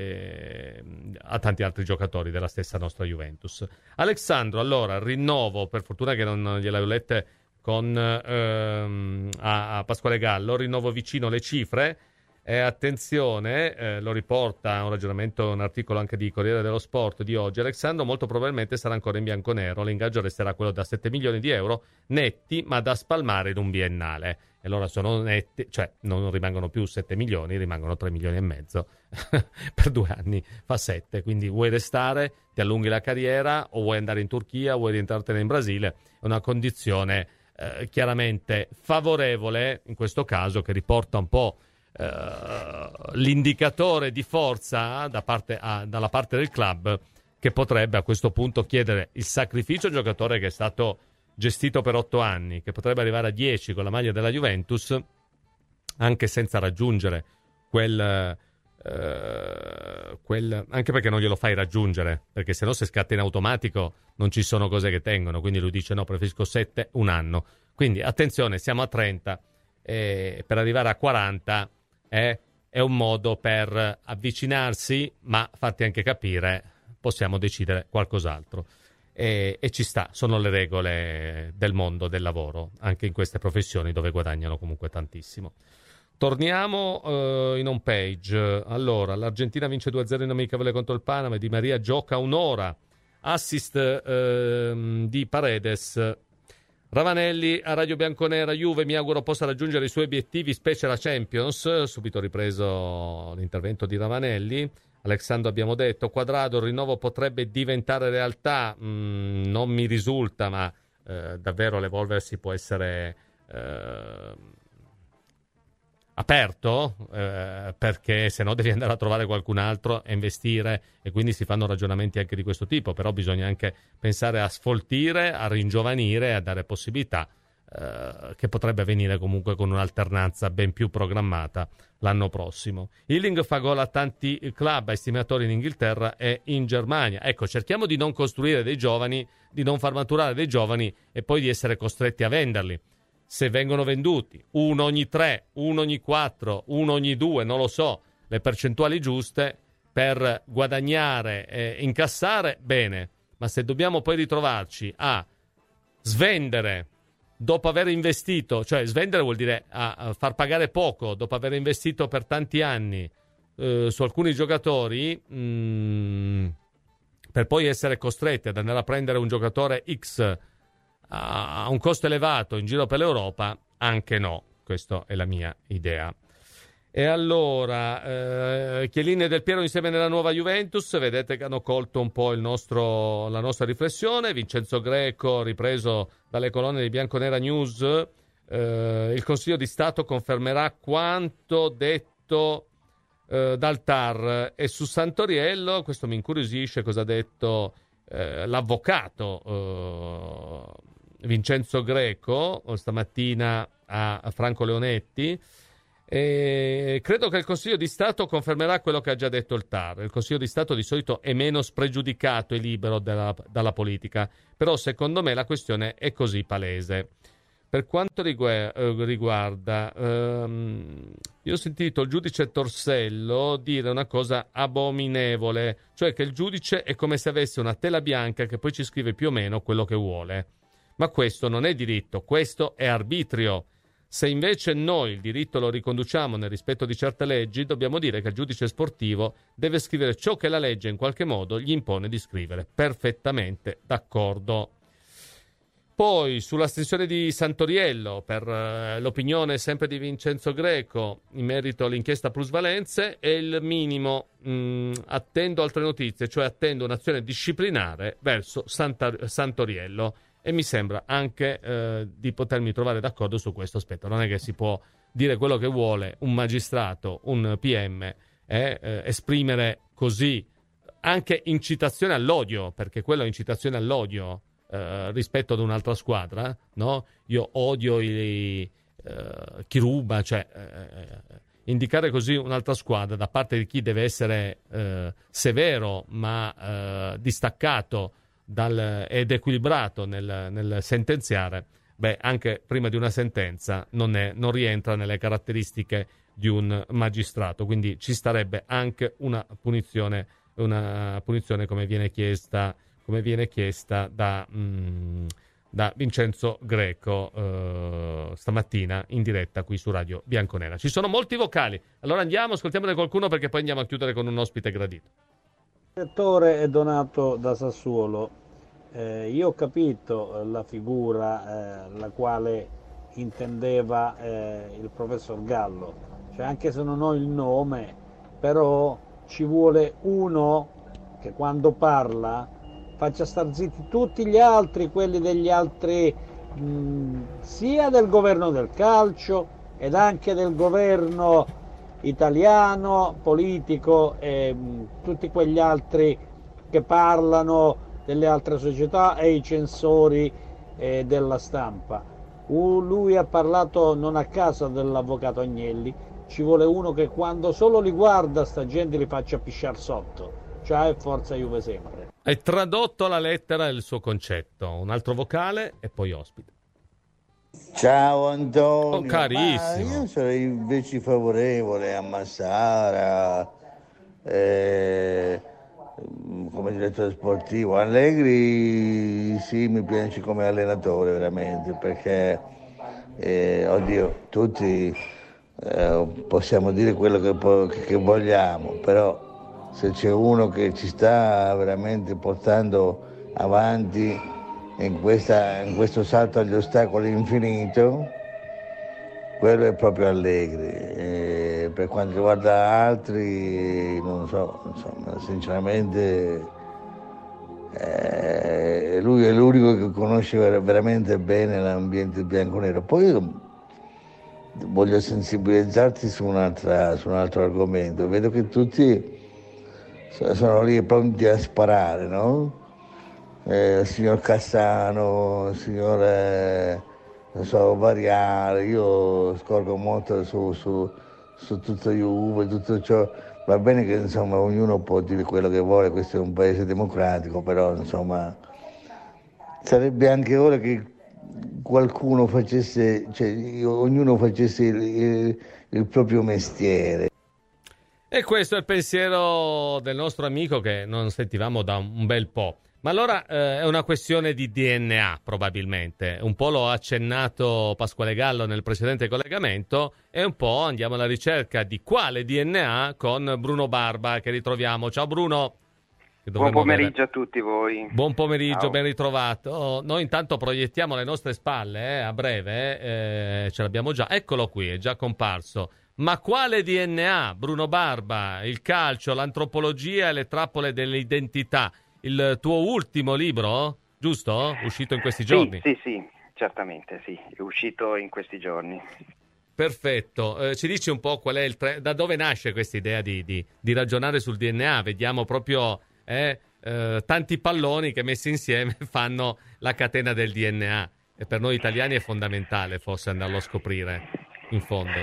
eh, a tanti altri giocatori della stessa nostra Juventus. Alessandro, allora, rinnovo, per fortuna che non gliel'ho lette con ehm, a, a Pasquale Gallo, rinnovo vicino le cifre. E attenzione, eh, lo riporta un ragionamento, un articolo anche di Corriere dello Sport di oggi. Alessandro molto probabilmente sarà ancora in bianconero. L'ingaggio resterà quello da sette milioni di euro netti, ma da spalmare in un biennale. E allora sono netti, cioè non rimangono più sette milioni, rimangono tre milioni e mezzo per due anni, fa sette. Quindi vuoi restare, ti allunghi la carriera, o vuoi andare in Turchia, o vuoi rientrartene in Brasile. È una condizione eh, chiaramente favorevole in questo caso, che riporta un po' Uh, l'indicatore di forza da parte, uh, dalla parte del club, che potrebbe a questo punto chiedere il sacrificio a un giocatore che è stato gestito per otto anni, che potrebbe arrivare a dieci con la maglia della Juventus, anche senza raggiungere quel, uh, quel anche perché non glielo fai raggiungere, perché sennò se scatta in automatico non ci sono cose che tengono. Quindi lui dice no, preferisco sette, un anno. Quindi attenzione, siamo a trenta, e per arrivare a quaranta È, è un modo per avvicinarsi, ma fatti anche capire, possiamo decidere qualcos'altro. E, e ci sta, sono le regole del mondo del lavoro, anche in queste professioni dove guadagnano comunque tantissimo. Torniamo uh, in home page. Allora, l'Argentina vince due a zero in amichevole contro il Panama, Di Maria gioca un'ora, assist uh, di Paredes. Ravanelli a Radio Bianconera, Juve mi auguro possa raggiungere i suoi obiettivi, specie la Champions. Subito ripreso l'intervento di Ravanelli. Alessandro, abbiamo detto, Quadrado, il rinnovo potrebbe diventare realtà, mm, non mi risulta, ma eh, davvero l'evolversi può essere eh, aperto, eh, perché se no devi andare a trovare qualcun altro e investire, e quindi si fanno ragionamenti anche di questo tipo. Però bisogna anche pensare a sfoltire, a ringiovanire, a dare possibilità eh, che potrebbe avvenire comunque con un'alternanza ben più programmata l'anno prossimo. Ealing fa gol a tanti club, a estimatori in Inghilterra e in Germania. Ecco, cerchiamo di non costruire dei giovani, di non far maturare dei giovani e poi di essere costretti a venderli. Se vengono venduti uno ogni tre, uno ogni quattro, uno ogni due, non lo so, le percentuali giuste per guadagnare e incassare, bene. Ma se dobbiamo poi ritrovarci a svendere dopo aver investito, cioè svendere vuol dire a, a far pagare poco dopo aver investito per tanti anni eh, su alcuni giocatori, mh, per poi essere costretti ad andare a prendere un giocatore X a un costo elevato in giro per l'Europa, anche no. Questa è la mia idea. E allora, eh, Chiellini e Del Piero insieme nella nuova Juventus, vedete che hanno colto un po' il nostro, la nostra riflessione. Vincenzo Greco, ripreso dalle colonne di Bianconera News, eh, il Consiglio di Stato confermerà quanto detto eh, dal T A R. E su Santoriello, questo mi incuriosisce, cosa ha detto eh, l'avvocato eh, Vincenzo Greco stamattina a, a Franco Leonetti. E credo che il Consiglio di Stato confermerà quello che ha già detto il T A R. Il Consiglio di Stato di solito è meno spregiudicato e libero dalla, dalla politica, però secondo me la questione è così palese. Per quanto rigu- riguarda, ehm, io ho sentito il giudice Torsello dire una cosa abominevole, cioè che il giudice è come se avesse una tela bianca che poi ci scrive più o meno quello che vuole. Ma questo non è diritto, questo è arbitrio. Se invece noi il diritto lo riconduciamo nel rispetto di certe leggi, dobbiamo dire che il giudice sportivo deve scrivere ciò che la legge in qualche modo gli impone di scrivere. Perfettamente d'accordo. Poi sull'astensione di Santoriello, per eh, l'opinione sempre di Vincenzo Greco in merito all'inchiesta plusvalenze, è il minimo. Mh, attendo altre notizie, cioè attendo un'azione disciplinare verso Santa- Santoriello. E mi sembra anche eh, di potermi trovare d'accordo su questo aspetto. Non è che si può dire quello che vuole un magistrato, un P M, eh, eh, esprimere così anche incitazione all'odio, perché quello è incitazione all'odio eh, rispetto ad un'altra squadra, no? Io odio i, eh, chi ruba, cioè eh, indicare così un'altra squadra da parte di chi deve essere eh, severo ma eh, distaccato Dal, ed equilibrato nel, nel sentenziare, beh, anche prima di una sentenza non, è, non rientra nelle caratteristiche di un magistrato, quindi ci starebbe anche una punizione, una punizione come viene chiesta, come viene chiesta da, mh, da Vincenzo Greco eh, stamattina in diretta qui su Radio Bianconera. Ci sono molti vocali, allora andiamo, ascoltiamone qualcuno perché poi andiamo a chiudere con un ospite gradito. Il direttore è Donato da Sassuolo. Eh, io ho capito la figura eh, la quale intendeva eh, il professor Gallo, cioè anche se non ho il nome, però ci vuole uno che quando parla faccia star zitti tutti gli altri, quelli degli altri mh, sia del governo del calcio ed anche del governo italiano, politico e mh, tutti quegli altri che parlano delle altre società e i censori eh, della stampa. Uh, lui ha parlato non a caso dell'avvocato Agnelli, ci vuole uno che quando solo li guarda sta gente li faccia pisciar sotto, cioè forza Juve sempre. Hai tradotto alla lettera il suo concetto, un altro vocale e poi ospite. Ciao Antonio, oh, carissimo. Ma io sarei invece favorevole a Massara eh, come direttore sportivo. Allegri sì, mi piace come allenatore veramente, perché eh, oddio, tutti eh, possiamo dire quello che, che vogliamo, però se c'è uno che ci sta veramente portando avanti in, questa, in questo salto agli ostacoli infinito, quello è proprio Allegri. E per quanto riguarda altri, non so, insomma, sinceramente eh, lui è l'unico che conosce veramente bene l'ambiente bianconero. Poi io voglio sensibilizzarti su, un'altra, su un altro argomento. Vedo che tutti sono lì pronti a sparare, no? Eh, il signor Cassano, il signor eh, non so, Variale, io scorgo molto su, su, su tutto Juve, tutto ciò. Va bene che insomma ognuno può dire quello che vuole, questo è un paese democratico, però insomma sarebbe anche ora che qualcuno facesse, cioè ognuno facesse il, il, il proprio mestiere. E questo è il pensiero del nostro amico che non sentivamo da un bel po'. Ma allora eh, è una questione di D N A probabilmente, un po' lo ha accennato Pasquale Gallo nel precedente collegamento e un po' andiamo alla ricerca di quale D N A con Bruno Barba che ritroviamo. Ciao Bruno. Buon pomeriggio avere. a tutti voi. Buon pomeriggio, Ciao. Ben ritrovato. Noi intanto proiettiamo le nostre spalle, eh, a breve, eh, ce l'abbiamo già. Eccolo qui, è già comparso. Ma quale D N A? Bruno Barba, il calcio, l'antropologia e le trappole dell'identità. Il tuo ultimo libro, giusto? Uscito in questi giorni? Sì, sì, sì, certamente, sì, è uscito in questi giorni. Perfetto, eh, ci dici un po' qual è il tre... da dove nasce questa idea di, di, di ragionare sul D N A? Vediamo proprio eh, eh, tanti palloni che messi insieme fanno la catena del D N A, e per noi italiani è fondamentale forse andarlo a scoprire in fondo.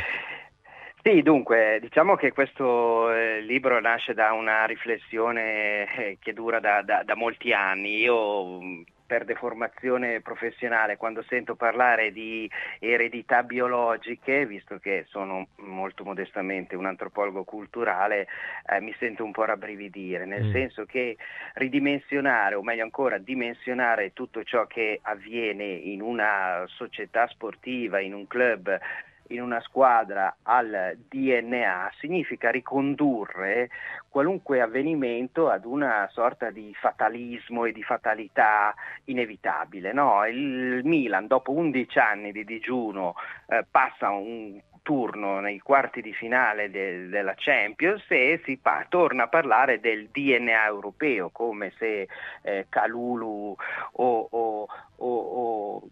Sì, dunque, diciamo che questo eh, libro nasce da una riflessione eh, che dura da, da, da molti anni. Io per deformazione professionale, quando sento parlare di eredità biologiche, visto che sono molto modestamente un antropologo culturale, eh, mi sento un po' rabbrividire, nel mm. senso che ridimensionare, o meglio ancora dimensionare tutto ciò che avviene in una società sportiva, in un club, in una squadra al D N A significa ricondurre qualunque avvenimento ad una sorta di fatalismo e di fatalità inevitabile, no? Il Milan dopo undici anni di digiuno eh, passa un turno nei quarti di finale de- della Champions e si pa- torna a parlare del D N A europeo, come se eh, Kalulu o, o, o, o,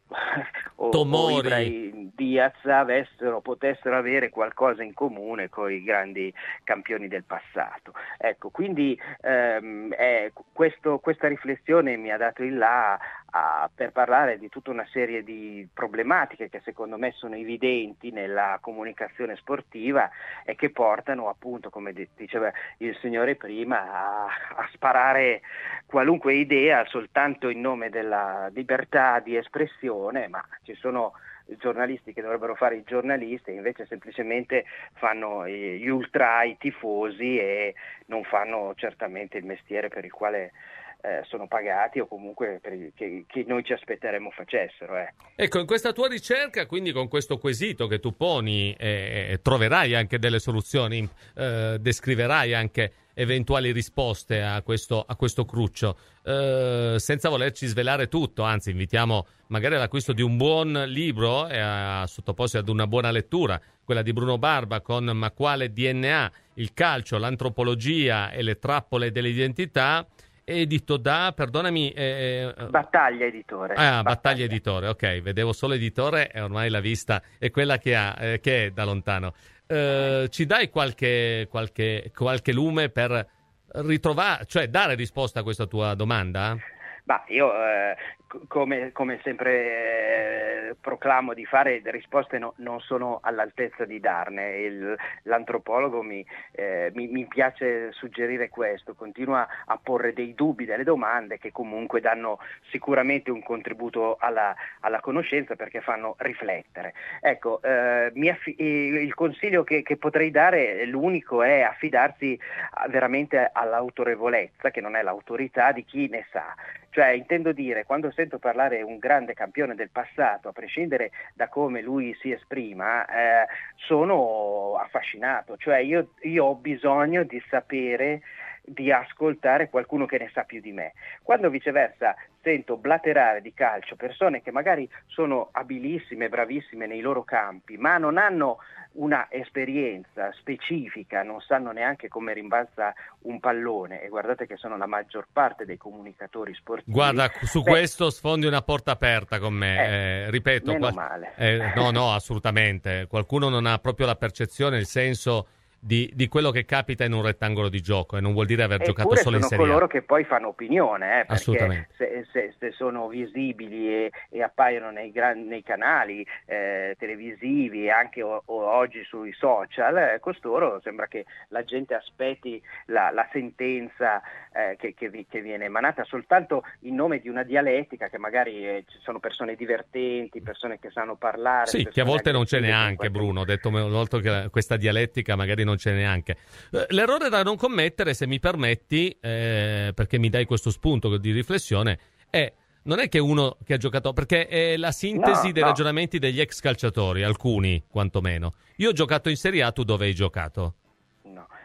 o, o Ibrahim Diaz avessero, potessero avere qualcosa in comune con i grandi campioni del passato. Ecco, quindi ehm, è questo, questa riflessione mi ha dato il là a, per parlare di tutta una serie di problematiche che secondo me sono evidenti nella comunicazione sportiva e che portano appunto, come diceva il signore prima, a, a sparare qualunque idea soltanto in nome della libertà di espressione, ma ci sono giornalisti che dovrebbero fare i giornalisti e invece semplicemente fanno gli ultra, i tifosi, e non fanno certamente il mestiere per il quale eh, sono pagati, o comunque per il, che, che noi ci aspetteremmo facessero. Ecco. Ecco, in questa tua ricerca, quindi con questo quesito che tu poni, eh, troverai anche delle soluzioni, eh, descriverai anche eventuali risposte a questo, a questo cruccio, eh, senza volerci svelare tutto, anzi invitiamo magari all'acquisto di un buon libro e a sottoporsi ad una buona lettura, quella di Bruno Barba con Ma quale D N A? Il calcio, l'antropologia e le trappole dell'identità, edito da, perdonami... Eh, Battaglia Editore. Ah, Battaglia. Battaglia Editore, ok, vedevo solo Editore e ormai la vista è quella che ha, eh, che è da lontano. Uh, ci dai qualche, qualche, qualche lume per ritrovare, cioè dare risposta a questa tua domanda? Bah, io eh, come, come sempre eh, proclamo di fare, le risposte no, non sono all'altezza di darne. Il, l'antropologo mi, eh, mi, mi piace suggerire questo, continua a porre dei dubbi, delle domande che comunque danno sicuramente un contributo alla, alla conoscenza, perché fanno riflettere. Ecco, eh, mi affi- il consiglio che, che potrei dare, l'unico, è affidarsi veramente all'autorevolezza, che non è l'autorità, di chi ne sa. Cioè, intendo dire, quando sento parlare un grande campione del passato, a prescindere da come lui si esprima, eh, sono affascinato. Cioè, io, io ho bisogno di sapere, di ascoltare qualcuno che ne sa più di me. Quando viceversa sento blaterare di calcio persone che magari sono abilissime, bravissime nei loro campi, ma non hanno una esperienza specifica, non sanno neanche come rimbalza un pallone, e guardate che sono la maggior parte dei comunicatori sportivi. Guarda, su Beh, questo sfondi una porta aperta con me, eh, eh, ripeto. Meno qual- male. Eh, no, no, assolutamente. Qualcuno non ha proprio la percezione, il senso Di, di quello che capita in un rettangolo di gioco, e non vuol dire aver Eppure giocato solo in Serie A. sono coloro che poi fanno opinione, eh, Assolutamente. perché se, se, se sono visibili e, e appaiono nei, gran, nei canali eh, televisivi e anche o, o oggi sui social, eh, costoro sembra che la gente aspetti la, la sentenza eh, che, che, vi, che viene emanata soltanto in nome di una dialettica, che magari eh, ci sono persone divertenti, persone che sanno parlare. Sì, che a volte non c'è neanche, qualche... Bruno, ho detto molto che questa dialettica magari non c'è neanche. L'errore da non commettere, se mi permetti, eh, perché mi dai questo spunto di riflessione, è non è che uno che ha giocato, perché è la sintesi no, dei no. ragionamenti degli ex calciatori, alcuni quantomeno. Io ho giocato in Serie A, tu dove hai giocato? No,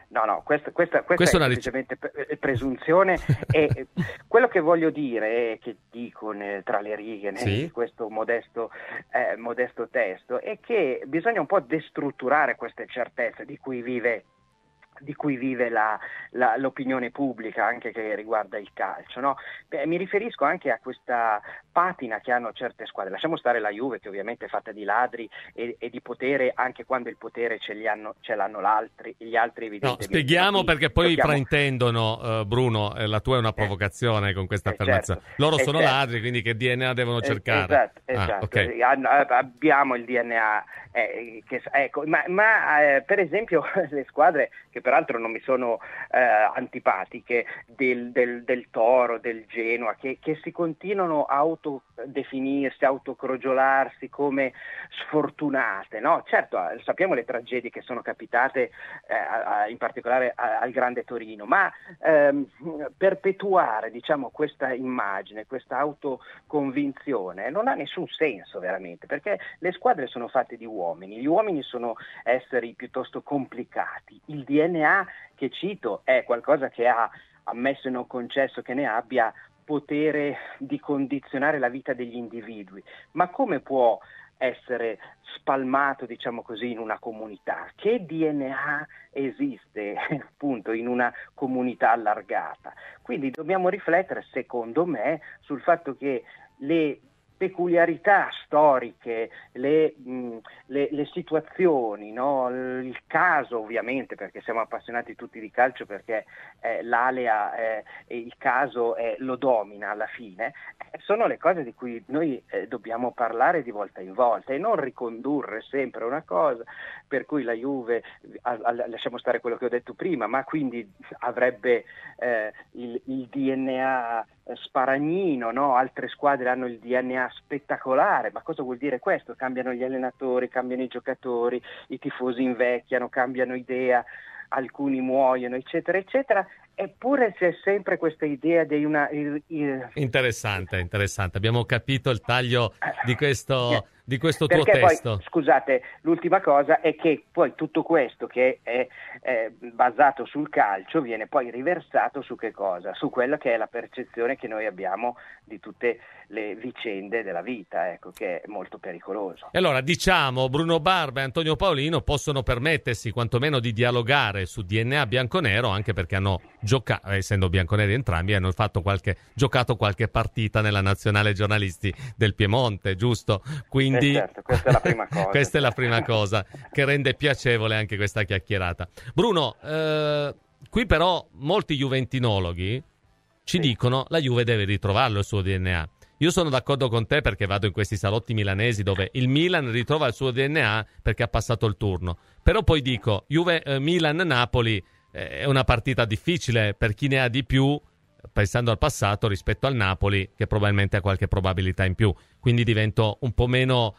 No, no, questa, questa, questa, questa è è una semplicemente pre- presunzione e quello che voglio dire, che dico nel, tra le righe Sì. di questo modesto, eh, modesto testo, è che bisogna un po' destrutturare queste certezze di cui vive di cui vive la, la, l'opinione pubblica anche che riguarda il calcio, no? Beh, mi riferisco anche a questa patina che hanno certe squadre, lasciamo stare la Juve che ovviamente è fatta di ladri e, e di potere anche quando il potere ce, li hanno, ce l'hanno l'altri, gli altri evidentemente. No, spieghiamo no, perché poi giochiamo... fraintendono, uh, Bruno, eh, la tua è una provocazione eh, con questa eh, affermazione. Certo, Loro eh, sono certo. ladri, quindi che D N A devono Eh, cercare? Esatto, Ah, esatto. okay. Abbiamo il D N A, eh, che, ecco, ma, ma eh, per esempio le squadre che peraltro non mi sono eh, antipatiche del, del, del Toro, del Genoa, che, che si continuano a autodefinirsi, autocrogiolarsi come sfortunate, no? Certo, sappiamo le tragedie che sono capitate eh, a, in particolare a, al Grande Torino, ma ehm, perpetuare, diciamo, questa immagine, questa autoconvinzione non ha nessun senso veramente, perché le squadre sono fatte di uomini, gli uomini sono esseri piuttosto complicati, il D N A che cito è qualcosa che ha, ammesso e non concesso che ne abbia, potere di condizionare la vita degli individui, ma come può essere spalmato, diciamo così, in una comunità? Che D N A esiste appunto in una comunità allargata? Quindi dobbiamo riflettere, secondo me, sul fatto che le peculiarità storiche, le, mh, le, le situazioni, no? Il caso ovviamente, perché siamo appassionati tutti di calcio, perché eh, l'alea eh, e il caso eh, lo domina alla fine, eh, sono le cose di cui noi eh, dobbiamo parlare di volta in volta e non ricondurre sempre una cosa per cui la Juve, a, a, lasciamo stare quello che ho detto prima, ma quindi avrebbe eh, il, il D N A sparagnino, no? Altre squadre hanno il D N A spettacolare, ma cosa vuol dire questo? Cambiano gli allenatori, cambiano i giocatori, i tifosi invecchiano, cambiano idea, alcuni muoiono, eccetera, eccetera, eppure c'è sempre questa idea di una... Il, il... Interessante, interessante, abbiamo capito il taglio di questo, di questo tuo Perché testo. Poi, scusate, l'ultima cosa è che poi tutto questo che è, è basato sul calcio viene poi riversato su che cosa? Su quella che è la percezione che noi abbiamo di tutte le vicende della vita, ecco, che è molto pericoloso. E allora diciamo, Bruno Barba e Antonio Paolino possono permettersi quantomeno di dialogare su D N A bianconero, anche perché hanno giocato, essendo bianconeri entrambi, hanno fatto qualche, giocato qualche partita nella nazionale giornalisti del Piemonte, giusto? Quindi eh certo, questa è la prima cosa. Questa è la prima cosa che rende piacevole anche questa chiacchierata. Bruno, eh, qui però molti juventinologhi ci sì. dicono la Juve deve ritrovarlo il suo D N A. Io sono d'accordo con te perché vado in questi salotti milanesi dove il Milan ritrova il suo D N A perché ha passato il turno. Però poi dico, Juve, eh, Milan-Napoli eh, è una partita difficile per chi ne ha di più, pensando al passato, rispetto al Napoli, che probabilmente ha qualche probabilità in più. Quindi divento un po' meno,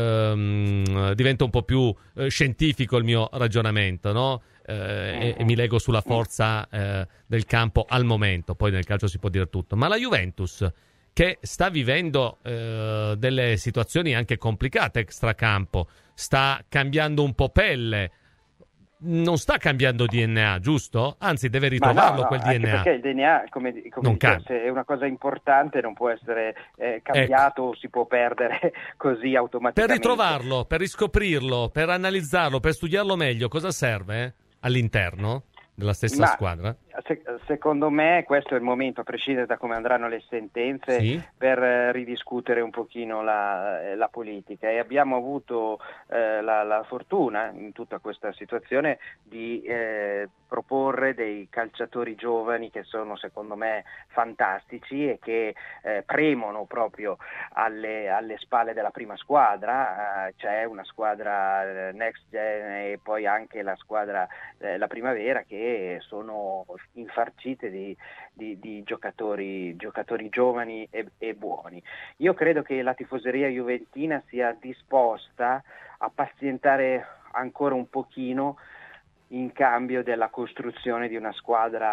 ehm, divento un po' più eh, scientifico il mio ragionamento, no? Eh, e, e mi lego sulla forza eh, del campo al momento. Poi nel calcio si può dire tutto. Ma la Juventus, che sta vivendo eh, delle situazioni anche complicate extracampo, sta cambiando un po' pelle, non sta cambiando D N A, giusto? Anzi, deve ritrovarlo no, no, quel D N A. Perché il D N A, come, come non dice, se è una cosa importante, non può essere eh, cambiato ecco. o si può perdere così automaticamente. Per ritrovarlo, per riscoprirlo, per analizzarlo, per studiarlo meglio, cosa serve eh? all'interno della stessa Ma, squadra? Se, secondo me questo è il momento, a prescindere da come andranno le sentenze, sì. per eh, ridiscutere un pochino la, la politica, e abbiamo avuto eh, la, la fortuna in tutta questa situazione di eh, proporre dei calciatori giovani che sono secondo me fantastici e che eh, premono proprio alle, alle spalle della prima squadra. Eh, c'è una squadra next gen e poi anche la squadra eh, la primavera, che sono infarcite di, di, di giocatori, giocatori giovani e, e buoni. Io credo che la tifoseria juventina sia disposta a pazientare ancora un pochino in cambio della costruzione di una squadra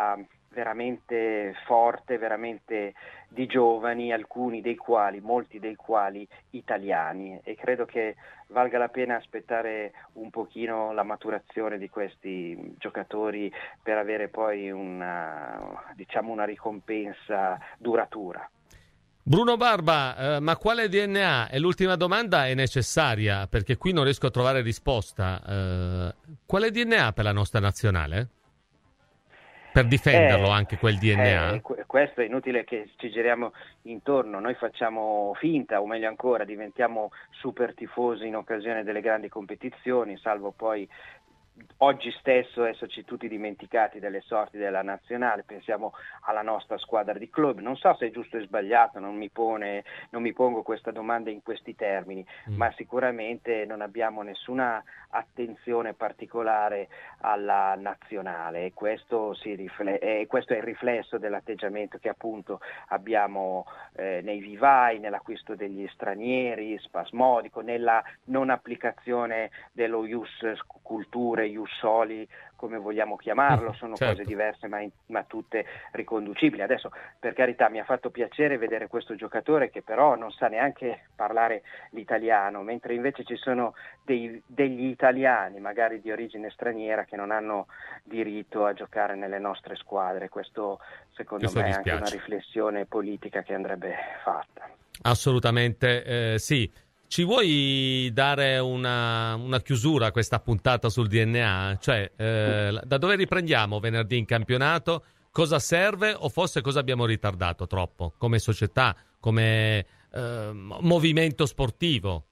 veramente forte, veramente di giovani, alcuni dei quali, molti dei quali italiani, e credo che valga la pena aspettare un pochino la maturazione di questi giocatori per avere poi una, diciamo, una ricompensa duratura. Bruno Barba, eh, ma quale D N A? E l'ultima domanda è necessaria, perché qui non riesco a trovare risposta. Eh, quale D N A per la nostra nazionale? Per difenderlo eh, anche quel D N A? Eh, questo è inutile che ci giriamo intorno, noi facciamo finta, o meglio ancora, diventiamo super tifosi in occasione delle grandi competizioni, salvo poi oggi stesso esserci tutti dimenticati delle sorti della nazionale, pensiamo alla nostra squadra di club. Non so se è giusto o sbagliato, non mi pone, non mi pongo questa domanda in questi termini, mm. ma sicuramente non abbiamo nessuna attenzione particolare alla nazionale, e questo, si rifle- e questo è il riflesso dell'atteggiamento che appunto abbiamo eh, nei vivai, nell'acquisto degli stranieri spasmodico, nella non applicazione dello ius culture, ius soli, come vogliamo chiamarlo, sono certo. cose diverse ma, in, ma tutte riconducibili. Adesso, per carità, mi ha fatto piacere vedere questo giocatore che però non sa neanche parlare l'italiano, mentre invece ci sono dei, degli italiani, magari di origine straniera, che non hanno diritto a giocare nelle nostre squadre. Questo secondo Questo me è anche una riflessione politica che andrebbe fatta. Assolutamente eh, sì. Ci vuoi dare una, una chiusura a questa puntata sul D N A? Cioè, eh, da dove riprendiamo venerdì in campionato? Cosa serve, o forse cosa abbiamo ritardato troppo come società, come eh, movimento sportivo?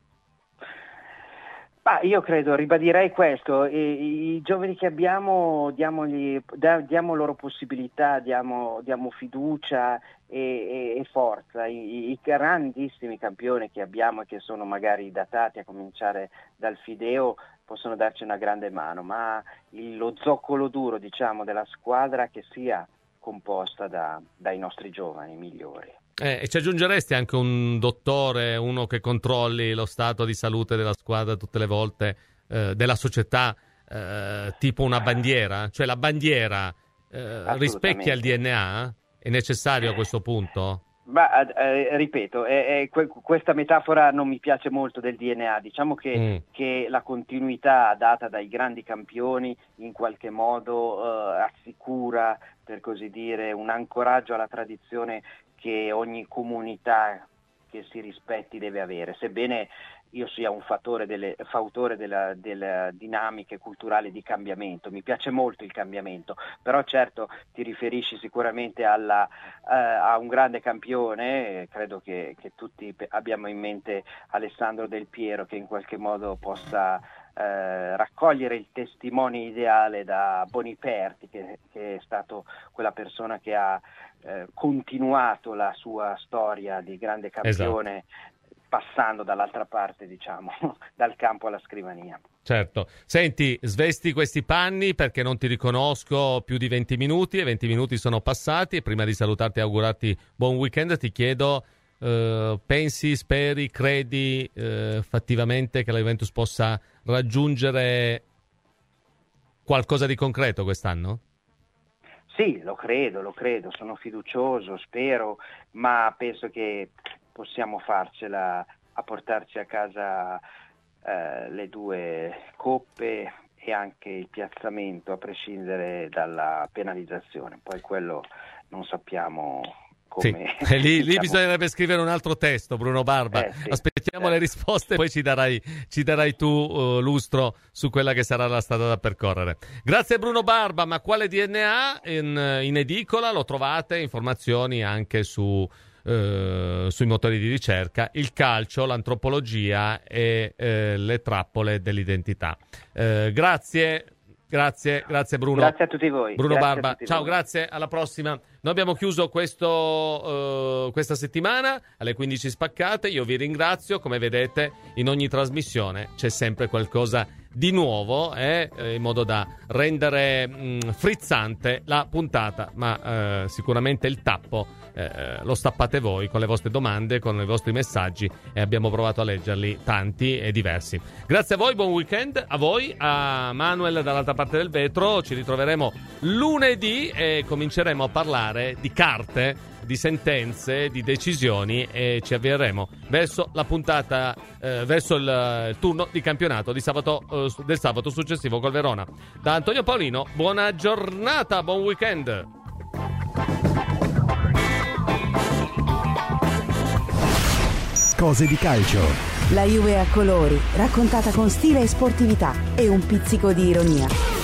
Ah, io credo, ribadirei questo, I, i giovani che abbiamo diamogli, da, diamo loro possibilità, diamo, diamo fiducia e, e, e forza. I, I grandissimi campioni che abbiamo e che sono magari datati, a cominciare dal Fideo, possono darci una grande mano, ma il, lo zoccolo duro, diciamo, della squadra che sia composta da, dai nostri giovani migliori. Eh, e ci aggiungeresti anche un dottore, uno che controlli lo stato di salute della squadra tutte le volte, eh, della società, eh, tipo una bandiera? Cioè la bandiera eh, rispecchia il D N A? È necessario a questo punto? Ma eh, ripeto, eh, eh, que- questa metafora non mi piace molto del D N A. Diciamo che, mm. che la continuità data dai grandi campioni in qualche modo eh, assicura, per così dire, un ancoraggio alla tradizione che ogni comunità che si rispetti deve avere, sebbene io sia un fattore delle, fautore della, delle dinamiche culturali di cambiamento. Mi piace molto il cambiamento, però certo ti riferisci sicuramente alla, eh, a un grande campione, credo che, che tutti abbiamo in mente Alessandro Del Piero, che in qualche modo possa eh, raccogliere il testimone ideale da Boniperti, che, che è stato quella persona che ha eh, continuato la sua storia di grande campione, esatto, passando dall'altra parte, diciamo, dal campo alla scrivania. Certo. Senti, svesti questi panni perché non ti riconosco più di venti minuti e venti minuti sono passati. Prima di salutarti e augurarti buon weekend, ti chiedo, eh, pensi, speri, credi eh, fattivamente che la Juventus possa raggiungere qualcosa di concreto quest'anno? Sì, lo credo, lo credo, sono fiducioso, spero, ma penso che possiamo farcela a portarci a casa eh, le due coppe e anche il piazzamento, a prescindere dalla penalizzazione. Poi quello non sappiamo come... Sì. Lì, diciamo... lì bisognerebbe scrivere un altro testo, Bruno Barba. Eh, sì, Aspettiamo certo. le risposte, poi ci darai, ci darai tu uh, lustro su quella che sarà la strada da percorrere. Grazie Bruno Barba. Ma quale D N A? In, in edicola lo trovate, informazioni anche su... Uh, sui motori di ricerca, il calcio, l'antropologia e uh, le trappole dell'identità. Uh, grazie, grazie, grazie Bruno. Grazie a tutti voi. Bruno grazie Barba, ciao, voi. Grazie, alla prossima. Noi abbiamo chiuso questo, uh, questa settimana alle quindici spaccate. Io vi ringrazio, come vedete in ogni trasmissione c'è sempre qualcosa di nuovo eh, in modo da rendere mh, frizzante la puntata, ma eh, sicuramente il tappo eh, lo stappate voi con le vostre domande, con i vostri messaggi, e abbiamo provato a leggerli tanti e diversi. Grazie a voi, buon weekend a voi, a Manuel dall'altra parte del vetro. Ci ritroveremo lunedì e cominceremo a parlare di carte, di sentenze, di decisioni, e ci avvieremo verso la puntata, eh, verso il, il turno di campionato di sabato, eh, del sabato successivo col Verona. Da Antonio Paolino, buona giornata, buon weekend. Cose di calcio. La Juve a colori, raccontata con stile e sportività e un pizzico di ironia.